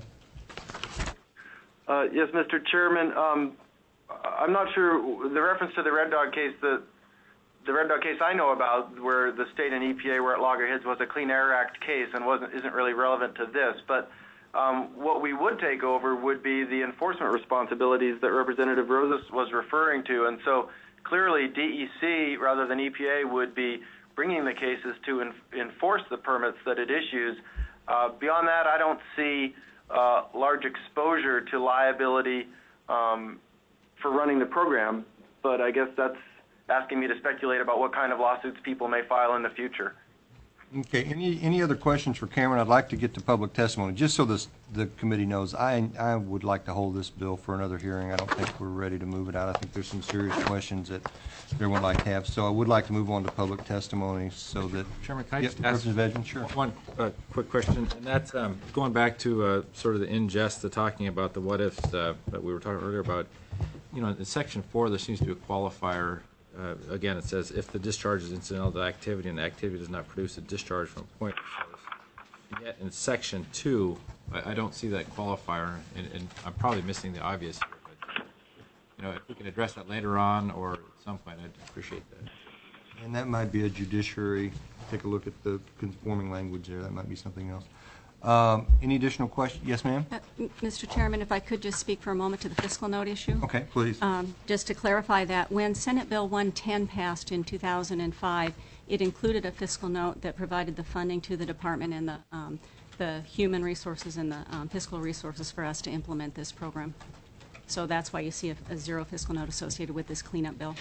Uh, yes, Mister Chairman. Um, I'm not sure the reference to the Red Dog case. The the Red Dog case I know about, where the state and E P A were at loggerheads, was a Clean Air Act case and wasn't isn't really relevant to this. But um, what we would take over would be the enforcement responsibilities that Representative Roses was referring to, and so clearly D E C rather than E P A would be bringing the cases to en enforce the permits that it issues. Uh, beyond that, I don't see uh, large exposure to liability um, for running the program, but I guess that's asking me to speculate about what kind of lawsuits people may file in the future. Okay, any, any other questions for Cameron? I'd like to get to public testimony, just so this, the committee knows. I, I would like to hold this bill for another hearing. I don't think we're ready to move it out. I think there's some serious questions that everyone would like to have. So I would like to move on to public testimony so that. Chairman, can I Yep, just ask Representative Edgman, sure. one uh, quick question? And that's um, going back to uh, sort of the ingest, the talking about the what-ifs uh, that we were talking earlier about. You know, in section four, there seems to be a qualifier. Uh, again, it says if the discharge is incidental to activity and the activity does not produce a discharge from a point of source. And yet in section two, I, I don't see that qualifier, and, and I'm probably missing the obvious here. But, you know, if we can address that later on or at some point, I'd appreciate that. And that might be a judiciary, take a look at the conforming language there. That might be something else. Um, any additional questions? Yes, ma'am? Uh, M- Mister Chairman, if I could just speak for a moment to the fiscal note issue. Okay, please. Um, Just to clarify that, when Senate Bill one ten passed in two thousand five, it included a fiscal note that provided the funding to the department and the, um, the human resources and the um, fiscal resources for us to implement this program. So that's why you see a, a zero fiscal note associated with this cleanup bill.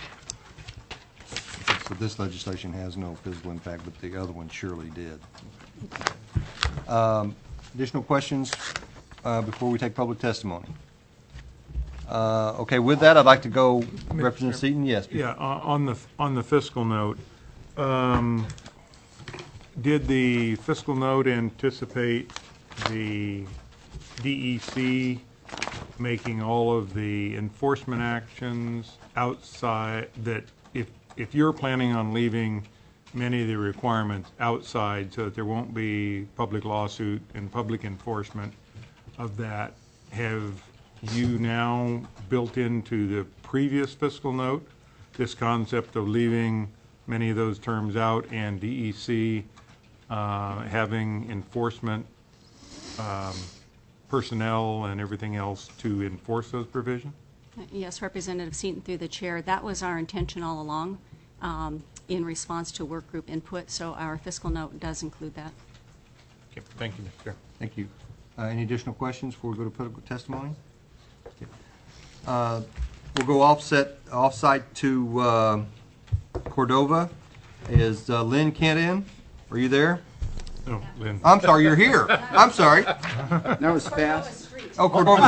So this legislation has no physical impact, but the other one surely did. Um, additional questions uh, before we take public testimony? Uh, okay, with that, I'd like to go, Representative Seaton, yes. Yeah, o- on the, on the fiscal note, um, did the fiscal note anticipate the D E C making all of the enforcement actions outside, that if, if you're planning on leaving many of the requirements outside so that there won't be public lawsuit and public enforcement of that, have you now built into the previous fiscal note this concept of leaving many of those terms out and D E C uh, having enforcement um, personnel and everything else to enforce those provisions? Yes, Representative Seaton, through the chair, that was our intention all along um, in response to work group input, so our fiscal note does include that. Okay, thank you, Mister Chair. Thank you. Uh, Any additional questions before we go to political testimony? Okay. Uh, We'll go offset, off-site to uh, Cordova. Is uh, Lynn Kent in? Are you there? Oh, Lynn. I'm sorry, you're here. I'm sorry. That was fast. Oh, Cordova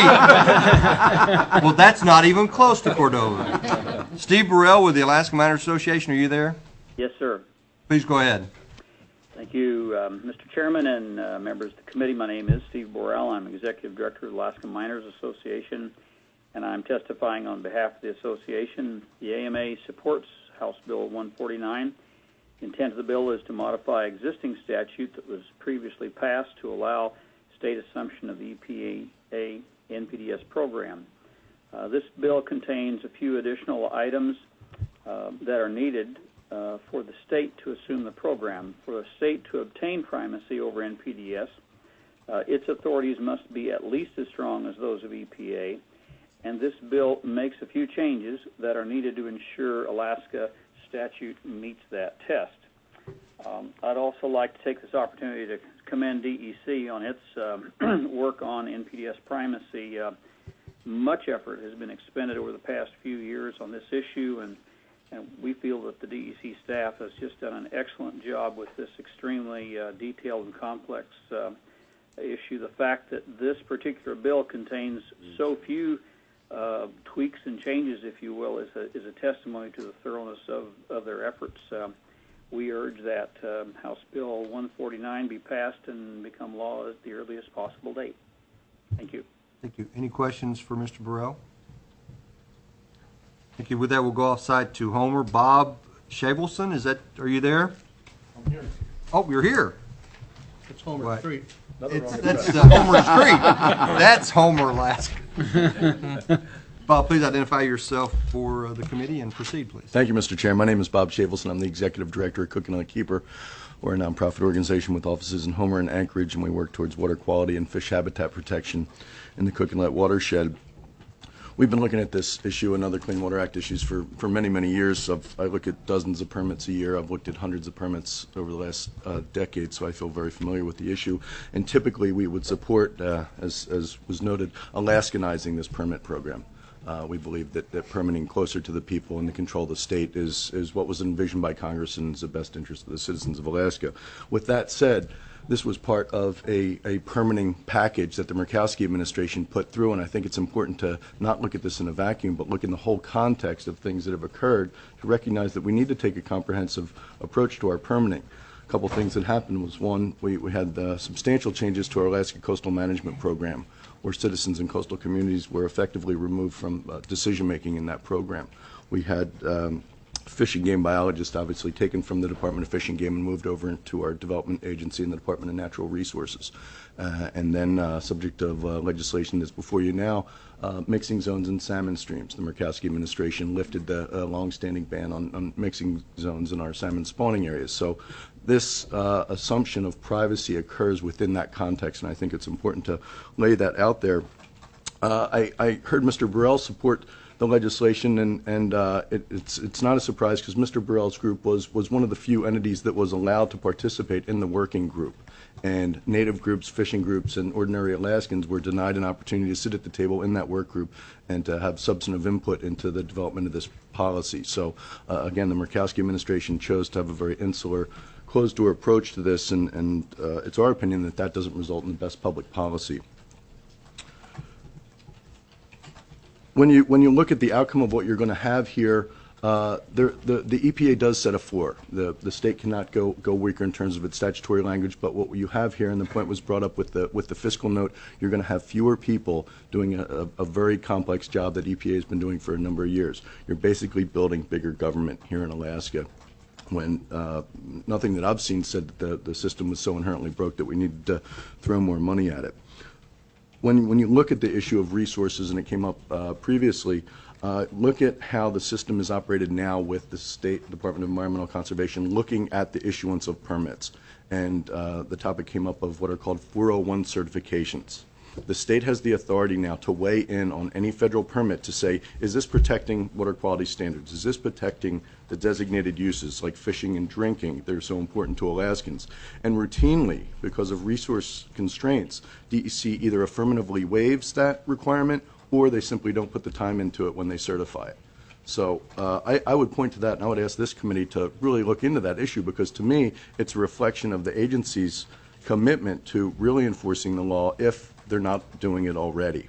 Street. Well, that's not even close to Cordova. Steve Burrell with the Alaska Miners Association, are you there? Yes, sir. Please go ahead. Thank you, um, Mister Chairman and uh, members of the committee. My name is Steve Borrell. I'm Executive Director of the Alaska Miners Association, and I'm testifying on behalf of the association. The A M A supports House Bill one forty-nine. The intent of the bill is to modify existing statute that was previously passed to allow state assumption of the E P A N P D S program. Uh, this bill contains a few additional items uh, that are needed uh, for the state to assume the program. For the state to obtain primacy over N P D S, uh, its authorities must be at least as strong as those of E P A, and this bill makes a few changes that are needed to ensure Alaska statute meets that test. Um, I'd also like to take this opportunity to commend D E C on its um, work on N P D S primacy. Uh, much effort has been expended over the past few years on this issue, and, and we feel that the D E C staff has just done an excellent job with this extremely uh, detailed and complex uh, issue. The fact that this particular bill contains so few uh, tweaks and changes, if you will, is a, is a testimony to the thoroughness of, of their efforts. Um, we urge that um, House Bill one forty-nine be passed and become law at the earliest possible date. Thank you. Thank you. Any questions for Mister Burrell? Thank you. With that, we'll go off-site to Homer. Bob Shavelson, is that, are you there? I'm here. Oh, you're here. It's Homer Right. Street. It's, that's uh, Homer Street. That's Homer, Alaska. Bob, please identify yourself for uh, the committee and proceed, please. Thank you, Mister Chair. My name is Bob Shavelson. I'm the Executive Director at Coconut Keeper. We're a nonprofit organization with offices in Homer and Anchorage, and we work towards water quality and fish habitat protection in the Cook Inlet watershed. We've been looking at this issue and other Clean Water Act issues for, for many, many years. I've, I look at dozens of permits a year. I've looked at hundreds of permits over the last uh, decade, so I feel very familiar with the issue. And typically we would support, uh, as, as was noted, Alaskanizing this permit program. Uh, we believe that, that permitting closer to the people and the control of the state is, is what was envisioned by Congress and is the best interest of the citizens of Alaska. With that said, this was part of a, a permitting package that the Murkowski administration put through, and I think it's important to not look at this in a vacuum, but look in the whole context of things that have occurred to recognize that we need to take a comprehensive approach to our permitting. A couple things that happened was, one, we, we had uh, substantial changes to our Alaska Coastal Management Program, where citizens in coastal communities were effectively removed from uh, decision-making in that program. We had um, fish and game biologists obviously taken from the Department of Fish and Game and moved over into our development agency in the Department of Natural Resources. Uh, and then, uh, subject of uh, legislation that's before you now, uh, mixing zones and salmon streams. The Murkowski administration lifted the uh, long-standing ban on, on mixing zones in our salmon spawning areas. So this uh, assumption of privacy occurs within that context, and I think it's important to lay that out there. Uh, I, I heard Mister Burrell support the legislation, and, and uh, it, it's, it's not a surprise because Mister Burrell's group was, was one of the few entities that was allowed to participate in the working group. And Native groups, fishing groups, and ordinary Alaskans were denied an opportunity to sit at the table in that work group and to have substantive input into the development of this policy. So, uh, again, the Murkowski administration chose to have a very insular, closed-door approach to this, and, and uh, it's our opinion that that doesn't result in the best public policy. When you, when you look at the outcome of what you're going to have here, uh, there, the, the E P A does set a floor. The, the state cannot go, go weaker in terms of its statutory language, but what you have here, and the point was brought up with the, with the fiscal note, you're going to have fewer people doing a, a, a very complex job that E P A has been doing for a number of years. You're basically building bigger government here in Alaska, when uh, nothing that I've seen said that the, the system was so inherently broke that we needed to throw more money at it. when, when you look at the issue of resources, and it came up uh, previously, uh, look at how the system is operated now with the State Department of Environmental Conservation looking at the issuance of permits. And uh, the topic came up of what are called four oh one certifications. The state has the authority now to weigh in on any federal permit to say, is this protecting water quality standards? Is this protecting the designated uses like fishing and drinking? They're so important to Alaskans. And routinely, because of resource constraints, D E C either affirmatively waives that requirement or they simply don't put the time into it when they certify it. So uh, I, I would point to that, and I would ask this committee to really look into that issue, because to me, it's a reflection of the agency's commitment to really enforcing the law if they're not doing it already.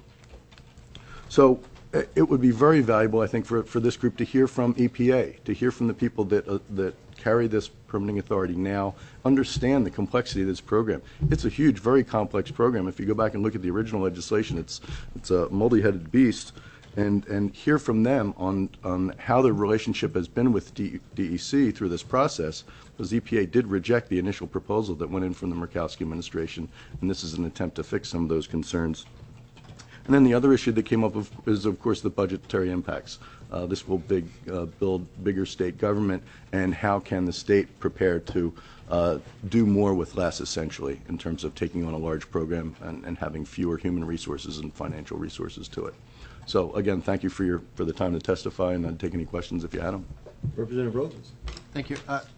So uh, it would be very valuable, I think, for, for this group to hear from E P A, to hear from the people that, uh, that carry this permitting authority now, understand the complexity of this program. It's a huge, very complex program. If you go back and look at the original legislation, it's, it's a multi-headed beast. And, and hear from them on, on how their relationship has been with D, DEC through this process, because E P A did reject the initial proposal that went in from the Murkowski administration, and this is an attempt to fix some of those concerns. And then the other issue that came up of, is, of course, the budgetary impacts. Uh, this will big, uh, build bigger state government, and how can the state prepare to uh, do more with less, essentially, in terms of taking on a large program and, and having fewer human resources and financial resources to it. So again, thank you for your for the time to testify, and I'd take any questions if you had them. Representative Roses. Thank you. Uh,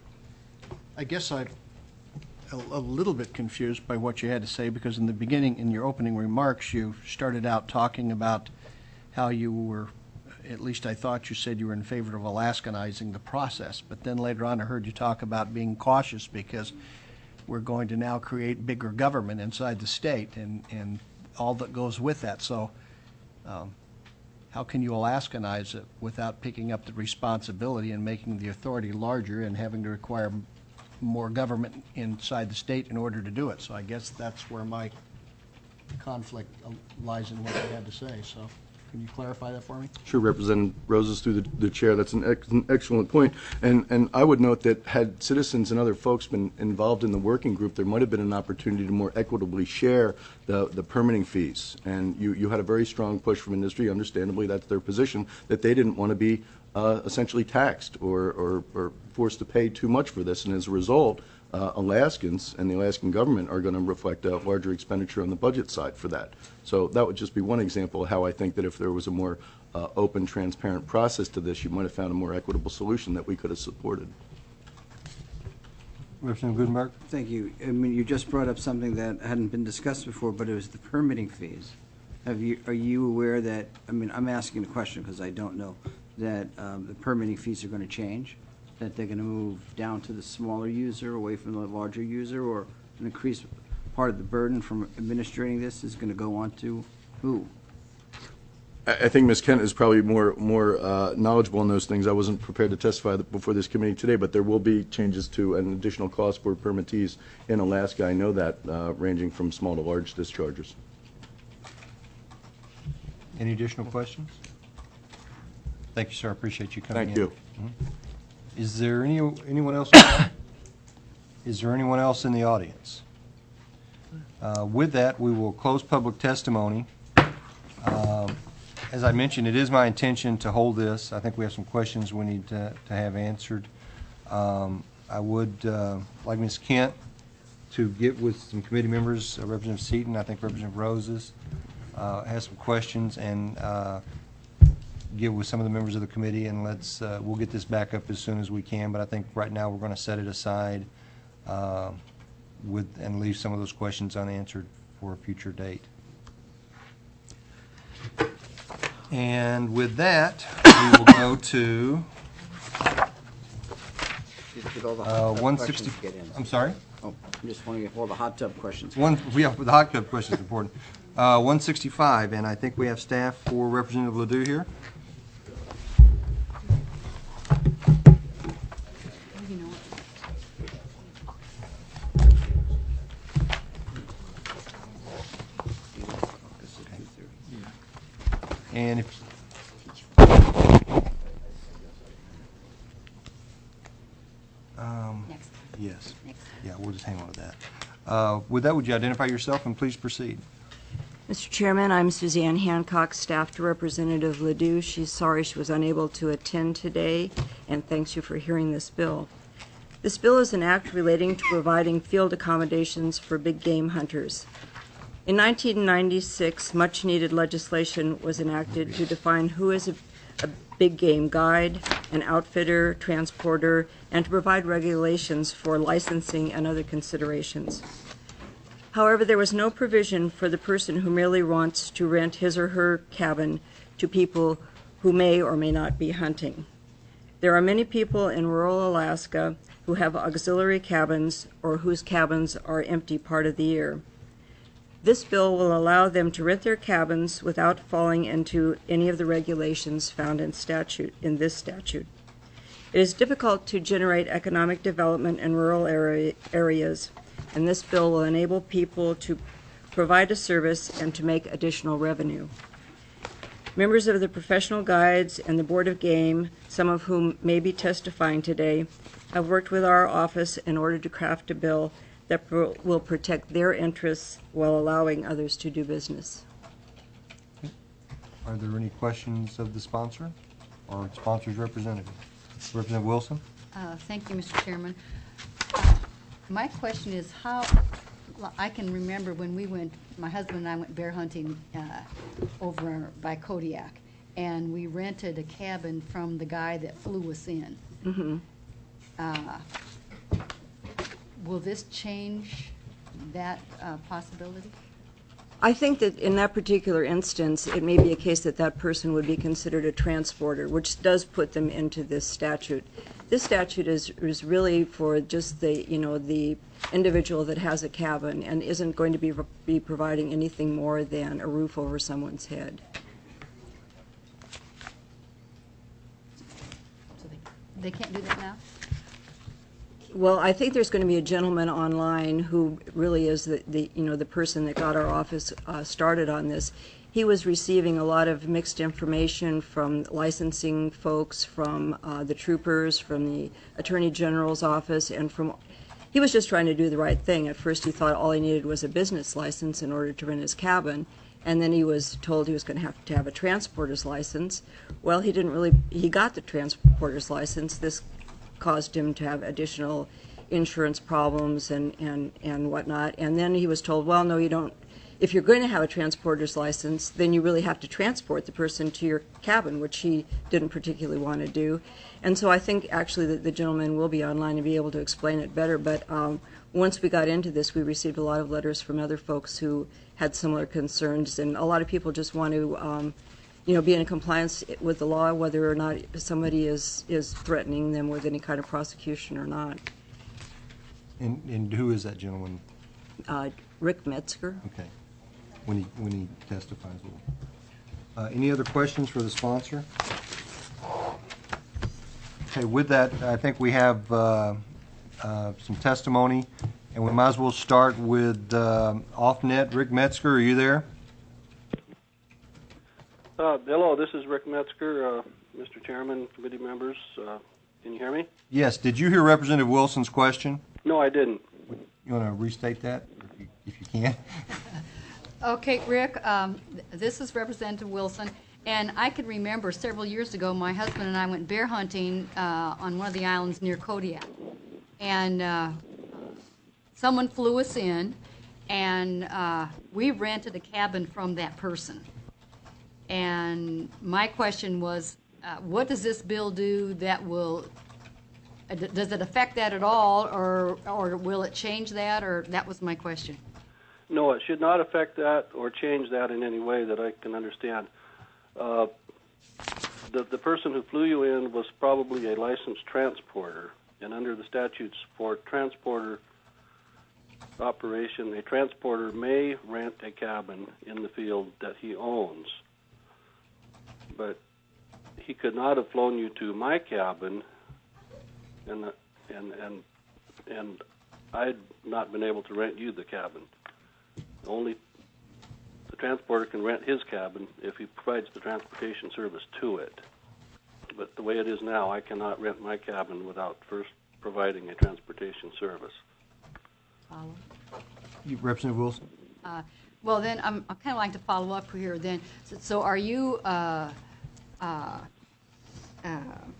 I guess I'm a, a little bit confused by what you had to say, because in the beginning, in your opening remarks, you started out talking about how you were, at least I thought you said you were in favor of Alaskanizing the process, but then later on I heard you talk about being cautious because we're going to now create bigger government inside the state and, and all that goes with that. So um, how can you Alaskanize it without picking up the responsibility and making the authority larger and having to require more government inside the state in order to do it? So I guess that's where my conflict lies in what you had to say. So can you clarify that for me? Sure, Representative Roses, through the, the chair. That's an, ex an excellent point. And, and I would note that had citizens and other folks been involved in the working group, there might have been an opportunity to more equitably share the, the permitting fees. And you, you had a very strong push from industry. Understandably, that's their position, that they didn't want to be uh, essentially taxed or, or, or forced to pay too much for this. And as a result, Uh, Alaskans and the Alaskan government are going to reflect a larger expenditure on the budget side for that. So that would just be one example of how I think that if there was a more uh, open, transparent process to this, you might have found a more equitable solution that we could have supported. Representative Gutenberg. Thank you. I mean, you just brought up something that hadn't been discussed before, but it was the permitting fees. Have you, are you aware that, I mean, I'm asking the question because I don't know, that um, the permitting fees are going to change? That they're going to move down to the smaller user, away from the larger user, or an increased part of the burden from administrating this is going to go on to who? I, I think Miz Kent is probably more more uh, knowledgeable in those things. I wasn't prepared to testify before this committee today, but there will be changes to an additional cost for permittees in Alaska. I know that, uh, ranging from small to large dischargers. Any additional questions? Thank you, sir. I appreciate you coming in. Thank you. Mm-hmm. Is there any anyone else? Is there anyone else in the audience? Uh, with that, we will close public testimony. Um, as I mentioned, it is my intention to hold this. I think we have some questions we need to, to have answered. Um, I would uh, like Miz Kent to get with some committee members, uh, Representative Seaton, I think Representative Roses, uh, has some questions, and uh, get with some of the members of the committee, and let's uh, we'll get this back up as soon as we can. But I think right now we're going to set it aside uh, with and leave some of those questions unanswered for a future date. And with that, we will go to Did all the hot uh, tub one questions sixty. get in? I'm sorry. Oh, I'm just wondering if all the hot tub questions. One, yeah, the hot tub question is important. Uh, one sixty-five, and I think we have staff for Representative Ledoux here. And if um, Next. yes, Next. yeah, we'll just hang on to that. Uh, with that, would you identify yourself and please proceed? Mister Chairman, I'm Suzanne Hancock, staff to Representative Ledoux. She's sorry she was unable to attend today, and thanks you for hearing this bill. This bill is an act relating to providing field accommodations for big game hunters. In nineteen ninety-six, much-needed legislation was enacted to define who is a, a big game guide, an outfitter, transporter, and to provide regulations for licensing and other considerations. However, there was no provision for the person who merely wants to rent his or her cabin to people who may or may not be hunting. There are many people in rural Alaska who have auxiliary cabins or whose cabins are empty part of the year. This bill will allow them to rent their cabins without falling into any of the regulations found in statute in this statute. It is difficult to generate economic development in rural area, areas, and this bill will enable people to provide a service and to make additional revenue. Members of the professional guides and the Board of Game, some of whom may be testifying today, have worked with our office in order to craft a bill that pro- will protect their interests while allowing others to do business. Are there any questions of the sponsor or sponsor's representative? Representative Wilson? Uh, Thank you, Mister Chairman. Uh, My question is how, well, I can remember when we went, my husband and I went bear hunting uh, over by Kodiak, and we rented a cabin from the guy that flew us in. Mm-hmm. Uh, Will this change that uh, possibility? I think that in that particular instance, it may be a case that that person would be considered a transporter, which does put them into this statute. This statute is, is really for just the, you know, the individual that has a cabin and isn't going to be, be providing anything more than a roof over someone's head. So they, they can't do that now? Well, I think there's going to be a gentleman online who really is the, the you know, the person that got our office uh, started on this. He was receiving a lot of mixed information from licensing folks, from uh, the troopers, from the Attorney General's office, and from, he was just trying to do the right thing. At first he thought all he needed was a business license in order to rent his cabin, and then he was told he was going to have to have a transporter's license. Well, he didn't really, he got the transporter's license. This caused him to have additional insurance problems and, and, and whatnot. And then he was told, well, no, you don't. If you're going to have a transporter's license, then you really have to transport the person to your cabin, which he didn't particularly want to do. And so I think actually that the gentleman will be online and be able to explain it better. But um, once we got into this, we received a lot of letters from other folks who had similar concerns. And a lot of people just want to um, you know, be in compliance with the law, whether or not somebody is, is threatening them with any kind of prosecution or not. And, and who is that gentleman? Uh, Rick Metzger. Okay. When he, when he testifies. Uh, any other questions for the sponsor? Okay, with that, I think we have uh, uh, some testimony, and we might as well start with uh, OffNet. Rick Metzger, are you there? Uh, hello, this is Rick Metzger, uh, Mister Chairman, committee members. Uh, can you hear me? Yes. Did you hear Representative Wilson's question? No, I didn't. You want to restate that, if you, if you can? Okay, Rick, um, th- this is Representative Wilson, and I can remember several years ago, my husband and I went bear hunting uh, on one of the islands near Kodiak, and uh, someone flew us in, and uh, we rented a cabin from that person. And my question was, uh, what does this bill do that will, uh, d- does it affect that at all, or or will it change that, or that was my question. No, it should not affect that or change that in any way that I can understand. Uh, the, the person who flew you in was probably a licensed transporter, and under the statutes for transporter operation, a transporter may rent a cabin in the field that he owns. But he could not have flown you to my cabin, and and and and I'd not been able to rent you the cabin. Only the transporter can rent his cabin if he provides the transportation service to it. But the way it is now, I cannot rent my cabin without first providing a transportation service. Follow. You, Representative Wilson? Uh, Well, then, I'm, I'm kind of like to follow up here then. So, so are you, uh, uh, uh,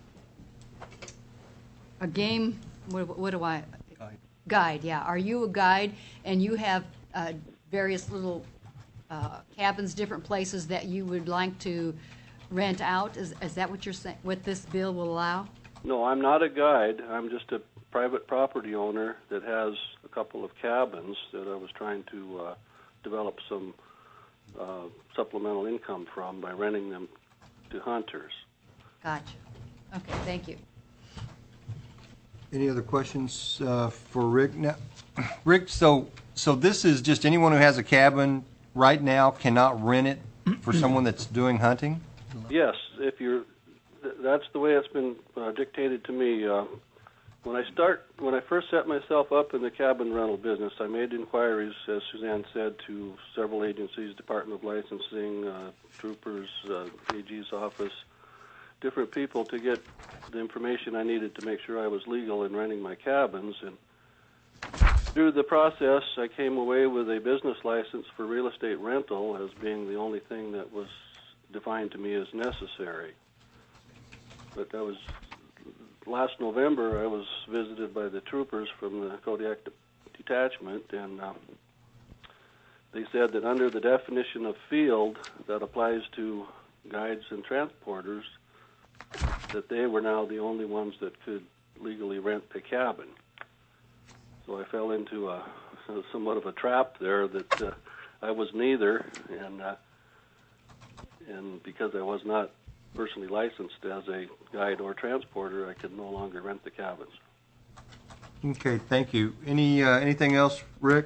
a game, what, what do I? Guide. Guide, yeah. Are you a guide and you have, uh, various little, uh, cabins, different places that you would like to rent out? Is, is that what you're saying, what this bill will allow? No, I'm not a guide. I'm just a private property owner that has a couple of cabins that I was trying to uh, develop some uh, supplemental income from by renting them to hunters. Gotcha. Okay, thank you. Any other questions uh, for Rick? Now, Rick, so so this is just anyone who has a cabin right now cannot rent it for someone that's doing hunting? Yes, if you're, th- that's the way it's been uh, dictated to me. Uh, when I start, when I first set myself up in the cabin rental business, I made inquiries, as Suzanne said, to several agencies, Department of Licensing, uh, troopers, uh, A G's office, different people to get the information I needed to make sure I was legal in renting my cabins. And through the process, I came away with a business license for real estate rental as being the only thing that was defined to me as necessary. But that was last November. I was visited by the troopers from the Kodiak de- detachment, and uh, they said that under the definition of field that applies to guides and transporters, that they were now the only ones that could legally rent a cabin. So I fell into a, somewhat of a trap there that uh, I was neither, and uh, and because I was not personally licensed as a guide or transporter, I could no longer rent the cabins. Okay, thank you. Any uh, anything else, Rick?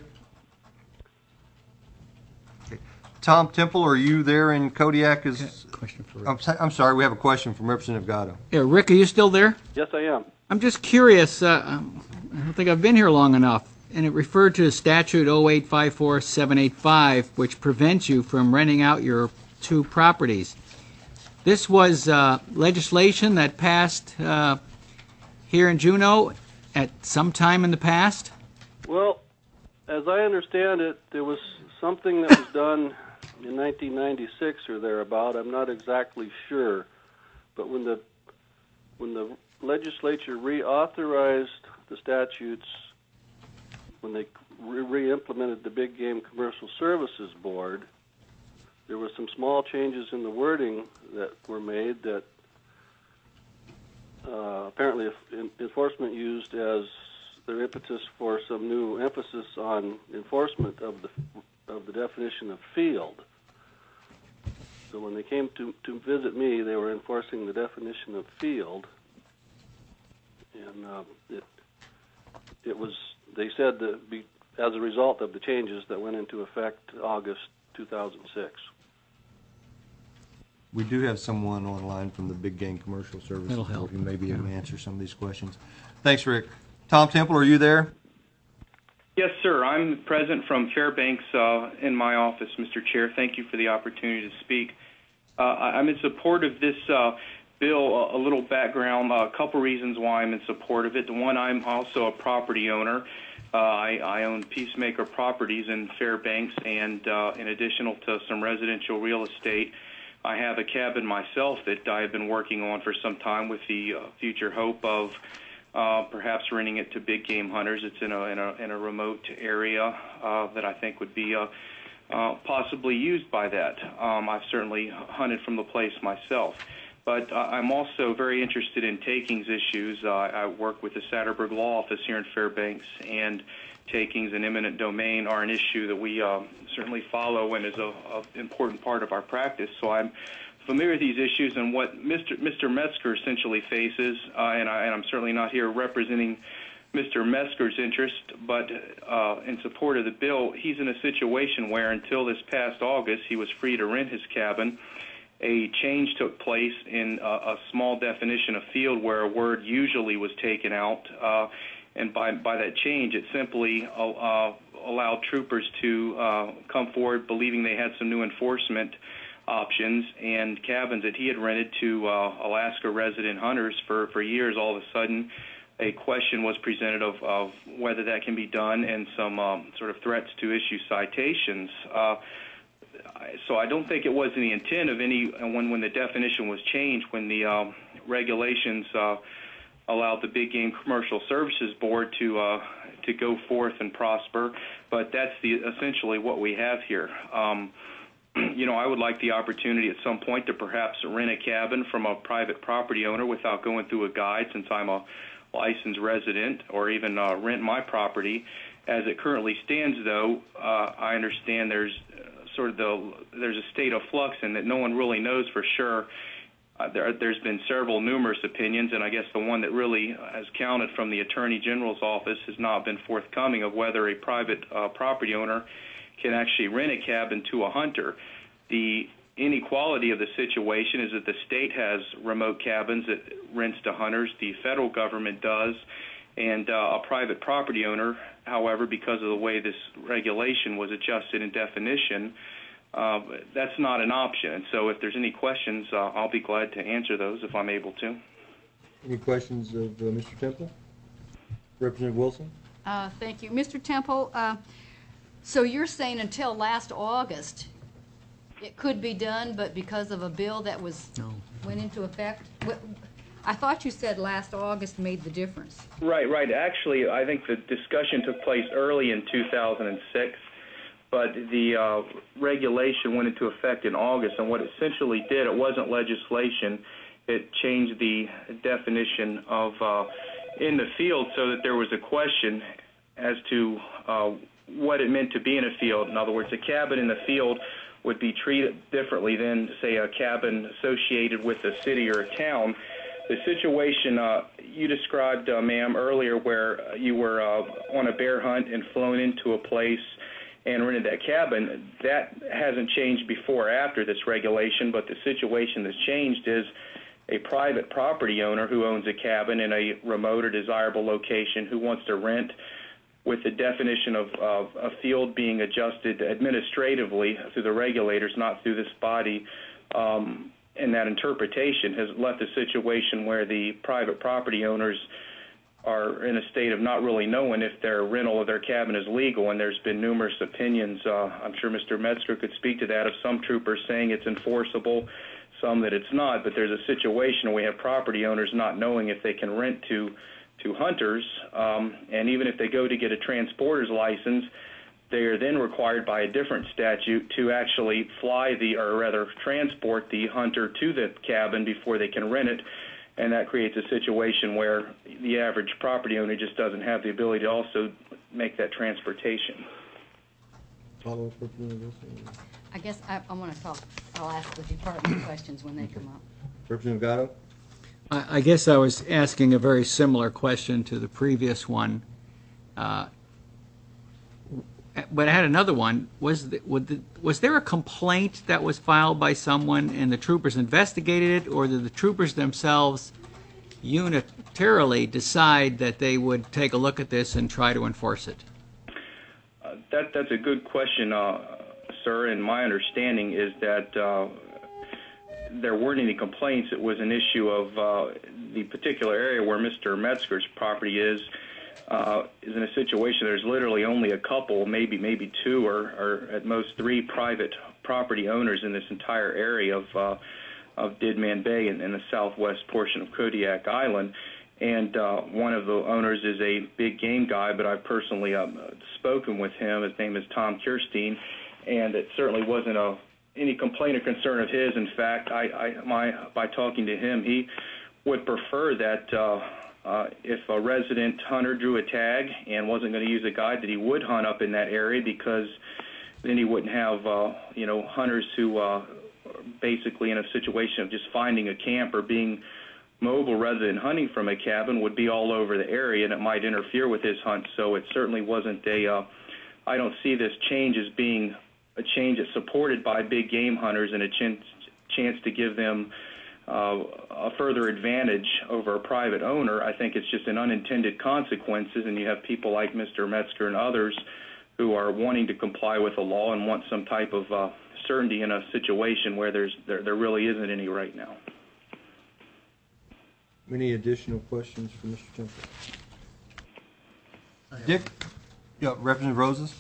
Okay. Tom Temple, are you there in Kodiak? Is question for Rick. I'm, so- I'm sorry, we have a question from Representative Gatto. Yeah, Rick, are you still there? Yes, I am. I'm just curious. Uh, um, I don't think I've been here long enough. And it referred to statute oh eight five four seven eight five, which prevents you from renting out your two properties. This was uh, legislation that passed uh, here in Juneau at some time in the past? Well, as I understand it, there was something that was done in nineteen ninety-six or thereabout. I'm not exactly sure, but when the when the legislature reauthorized the statutes, when they re- re-implemented the Big Game Commercial Services Board, there were some small changes in the wording that were made that uh, apparently enforcement used as their impetus for some new emphasis on enforcement of the of the definition of field. So when they came to, to visit me, they were enforcing the definition of field, and uh, it it was. They said that be, as a result of the changes that went into effect August two thousand six. We do have someone online from the Big Game Commercial Services That'll Board help. who may be able to answer some of these questions. Thanks, Rick. Tom Temple, are you there? Yes, sir. I'm present from Fairbanks uh, in my office, Mister Chair. Thank you for the opportunity to speak. Uh, I'm in support of this uh, bill. A little background, a couple reasons why I'm in support of it. The one, I'm also a property owner. Uh, I, I own Peacemaker Properties in Fairbanks, and uh, in addition to some residential real estate, I have a cabin myself that I have been working on for some time with the uh, future hope of uh, perhaps renting it to big game hunters. It's in a in a, in a remote area uh, that I think would be uh, uh, possibly used by that. Um, I've certainly hunted from the place myself. But uh, I'm also very interested in takings issues. Uh, I work with the Satterberg Law Office here in Fairbanks, and takings and eminent domain are an issue that we uh, certainly follow and is an important part of our practice. So I'm familiar with these issues and what Mister Mister Metzger essentially faces, uh, and, I, and I'm certainly not here representing Mister Metzger's interest, but uh, in support of the bill. He's in a situation where until this past August, he was free to rent his cabin. A change took place in a, a small definition of field where a word usually was taken out, uh, and by, by that change, it simply uh, uh, allowed troopers to uh, come forward believing they had some new enforcement options, and cabins that he had rented to uh, Alaska resident hunters for, for years all of a sudden a question was presented of, of whether that can be done and some um, sort of threats to issue citations. Uh, so I don't think it was the intent of any, when, when the definition was changed, when the um, regulations uh, allowed the Big Game Commercial Services Board to uh, to go forth and prosper, but that's the essentially what we have here. Um, you know, I would like the opportunity at some point to perhaps rent a cabin from a private property owner without going through a guide, since I'm a licensed resident, or even uh, rent my property. As it currently stands, though, uh, I understand there's sort of the there's a state of flux, and that no one really knows for sure. Uh, there, there's been several numerous opinions, and I guess the one that really has counted from the Attorney General's office has not been forthcoming of whether a private uh, property owner can actually rent a cabin to a hunter. The inequality of the situation is that the state has remote cabins that rents to hunters, the federal government does, and uh, a private property owner, however, because of the way this regulation was adjusted in definition, Uh, that's not an option. And so if there's any questions, uh, I'll be glad to answer those if I'm able to. Any questions of uh, Mister Temple? Representative Wilson? Uh, thank you. Mister Temple, uh, so you're saying until last August it could be done, but because of a bill that was No. went into effect? Wh- I thought you said last August made the difference. Right, right. Actually, I think the discussion took place early in two thousand six. But the uh, regulation went into effect in August, and what it essentially did, it wasn't legislation. It changed the definition of uh, in the field so that there was a question as to uh, what it meant to be in a field. In other words, a cabin in the field would be treated differently than, say, a cabin associated with a city or a town. The situation uh, you described, uh, ma'am, earlier, where you were uh, on a bear hunt and flown into a place and rented that cabin, that hasn't changed before or after this regulation, but the situation that's changed is a private property owner who owns a cabin in a remote or desirable location who wants to rent, with the definition of, of a field being adjusted administratively through the regulators, not through this body, um, and that interpretation has left a situation where the private property owners are in a state of not really knowing if their rental of their cabin is legal, and there's been numerous opinions. Uh, I'm sure Mister Metzger could speak to that, of some troopers saying it's enforceable, some that it's not, but there's a situation where we have property owners not knowing if they can rent to to hunters, um, and even if they go to get a transporter's license, they are then required by a different statute to actually fly the, or rather transport the hunter to the cabin before they can rent it. And that creates a situation where the average property owner just doesn't have the ability to also make that transportation. Follow-up, Representative Wilson? I guess I, I want to talk, I'll ask the department questions when they come up. Representative Gatto? I I guess I was asking a very similar question to the previous one. Uh, But I had another one. Was the, would the, was there a complaint that was filed by someone and the troopers investigated it, or did the troopers themselves unitarily decide that they would take a look at this and try to enforce it? Uh, that that's a good question, uh, sir. And my understanding is that uh, there weren't any complaints. It was an issue of uh, the particular area where Mister Metzger's property is. Uh, is in a situation there's literally only a couple, maybe maybe two, or, or at most three private property owners in this entire area of uh, of Deadman Bay in, in the southwest portion of Kodiak Island. And uh, one of the owners is a big game guy, but I've personally um, spoken with him. His name is Tom Kirstein, and it certainly wasn't a any complaint or concern of his. In fact, I, I my by talking to him, he would prefer that. Uh, Uh, if a resident hunter drew a tag and wasn't going to use a guide, that he would hunt up in that area, because then he wouldn't have, uh, you know, hunters who uh, are basically in a situation of just finding a camp or being mobile rather than hunting from a cabin would be all over the area, and it might interfere with his hunt. So it certainly wasn't a, uh, I don't see this change as being a change that's supported by big game hunters and a ch- chance to give them Uh, a further advantage over a private owner. I think it's just an unintended consequences, and you have people like Mister Metzger and others who are wanting to comply with the law and want some type of uh, certainty in a situation where there's there, there really isn't any right now. Any additional questions for Mister Temple? Dick? Yeah, Representative Roses?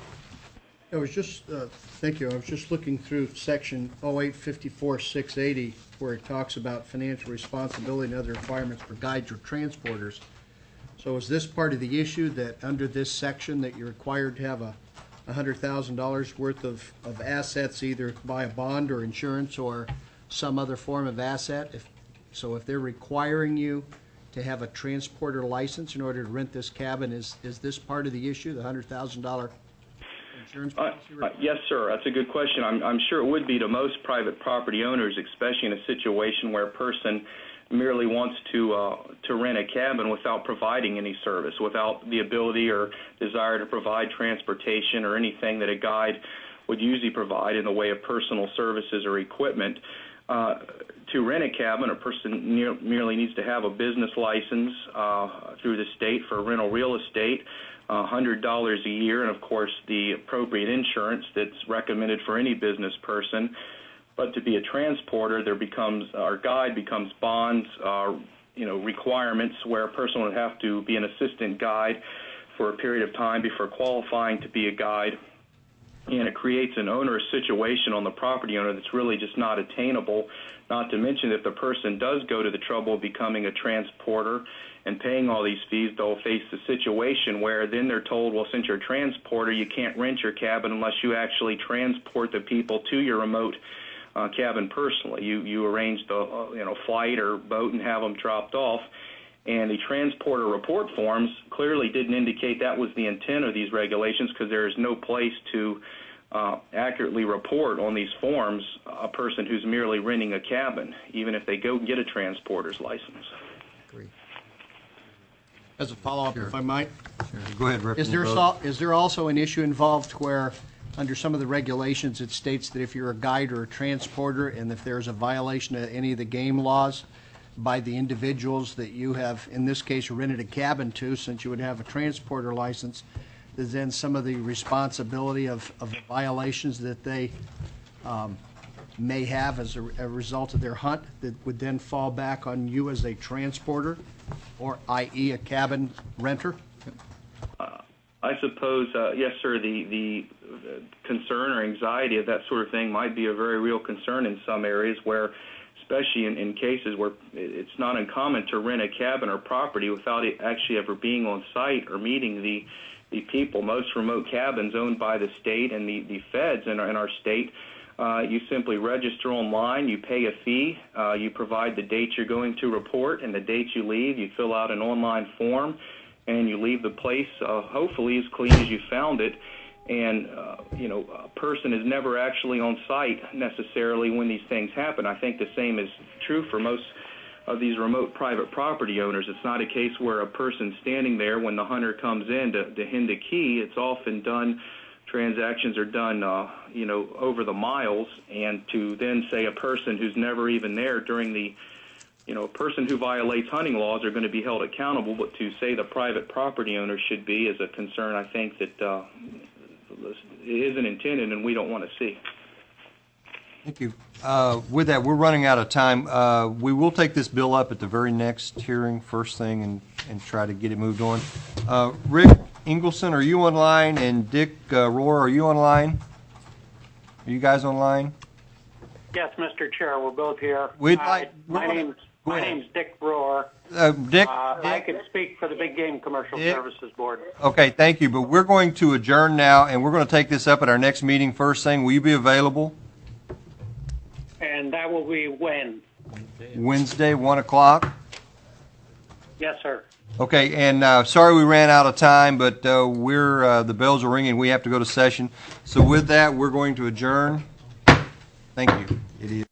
I was just, uh, thank you, I was just looking through section oh eight fifty-four six eighty, where it talks about financial responsibility and other requirements for guides or transporters. So is this part of the issue, that under this section that you're required to have a one hundred thousand dollars worth of, of assets, either by a bond or insurance or some other form of asset? If, so if they're requiring you to have a transporter license in order to rent this cabin, is, is this part of the issue, the one hundred thousand dollars insurance Uh, policy? uh, yes, sir. That's a good question. I'm, I'm sure it would be to most private property owners, especially in a situation where a person merely wants to uh, to rent a cabin without providing any service, without the ability or desire to provide transportation or anything that a guide would usually provide in the way of personal services or equipment. Uh, to rent a cabin, a person ne- merely needs to have a business license uh, through the state for rental real estate, one hundred dollars a year, and of course the appropriate insurance that's recommended for any business person. But to be a transporter, there becomes, our guide becomes bonds, uh, you know, requirements where a person would have to be an assistant guide for a period of time before qualifying to be a guide. And it creates an onerous situation on the property owner that's really just not attainable, not to mention if the person does go to the trouble of becoming a transporter and paying all these fees, they'll face the situation where then they're told, well, since you're a transporter, you can't rent your cabin unless you actually transport the people to your remote uh, cabin personally. You you arrange the uh, you know flight or boat and have them dropped off. And the transporter report forms clearly didn't indicate that was the intent of these regulations, because there is no place to uh, accurately report on these forms a person who's merely renting a cabin, even if they go and get a transporter's license. Agree. As a follow-up, if I might. Go ahead, Representative Is there, Rose. so, is there also an issue involved where, under some of the regulations, it states that if you're a guide or a transporter, and if there's a violation of any of the game laws by the individuals that you have, in this case, rented a cabin to, since you would have a transporter license, is then some of the responsibility of, of the violations that they um, may have as a, a result of their hunt that would then fall back on you as a transporter, or that is a cabin renter? Uh, I suppose, uh, yes, sir, the, the concern or anxiety of that sort of thing might be a very real concern in some areas where, especially in, in cases where it's not uncommon to rent a cabin or property without it actually ever being on site or meeting the, the people. Most remote cabins owned by the state and the, the feds in our, in our state, uh, you simply register online, you pay a fee, uh, you provide the date you're going to report and the date you leave, you fill out an online form, and you leave the place uh, hopefully as clean as you found it. And, uh, you know, a person is never actually on site necessarily when these things happen. I think the same is true for most of these remote private property owners. It's not a case where a person's standing there when the hunter comes in to, to hand a key. It's often done, transactions are done, uh, you know, over the miles. And to then say a person who's never even there during the, you know, a person who violates hunting laws are going to be held accountable, but to say the private property owner should be is a concern I think that uh, isn't intended and we don't want to see. Thank you. Uh, with that, we're running out of time. Uh, we will take this bill up at the very next hearing, first thing, and, and try to get it moved on. Uh, Rick Ingleson, are you online? And Dick uh, Rohr, are you online? Are you guys online? Yes, Mister Chair, we're both here. We'd Uh, like- my we're- name's go my ahead. name's Dick Brewer. Uh, Dick, Uh, I Dick? can speak for the Big Game Commercial Dick? Services Board. Okay, thank you. But we're going to adjourn now, and we're going to take this up at our next meeting first thing. Will you be available? And that will be when? Wednesday, one o'clock? Yes, sir. Okay, and uh, sorry we ran out of time, but uh, we're uh, the bells are ringing. We have to go to session. So with that, we're going to adjourn. Thank you. It is.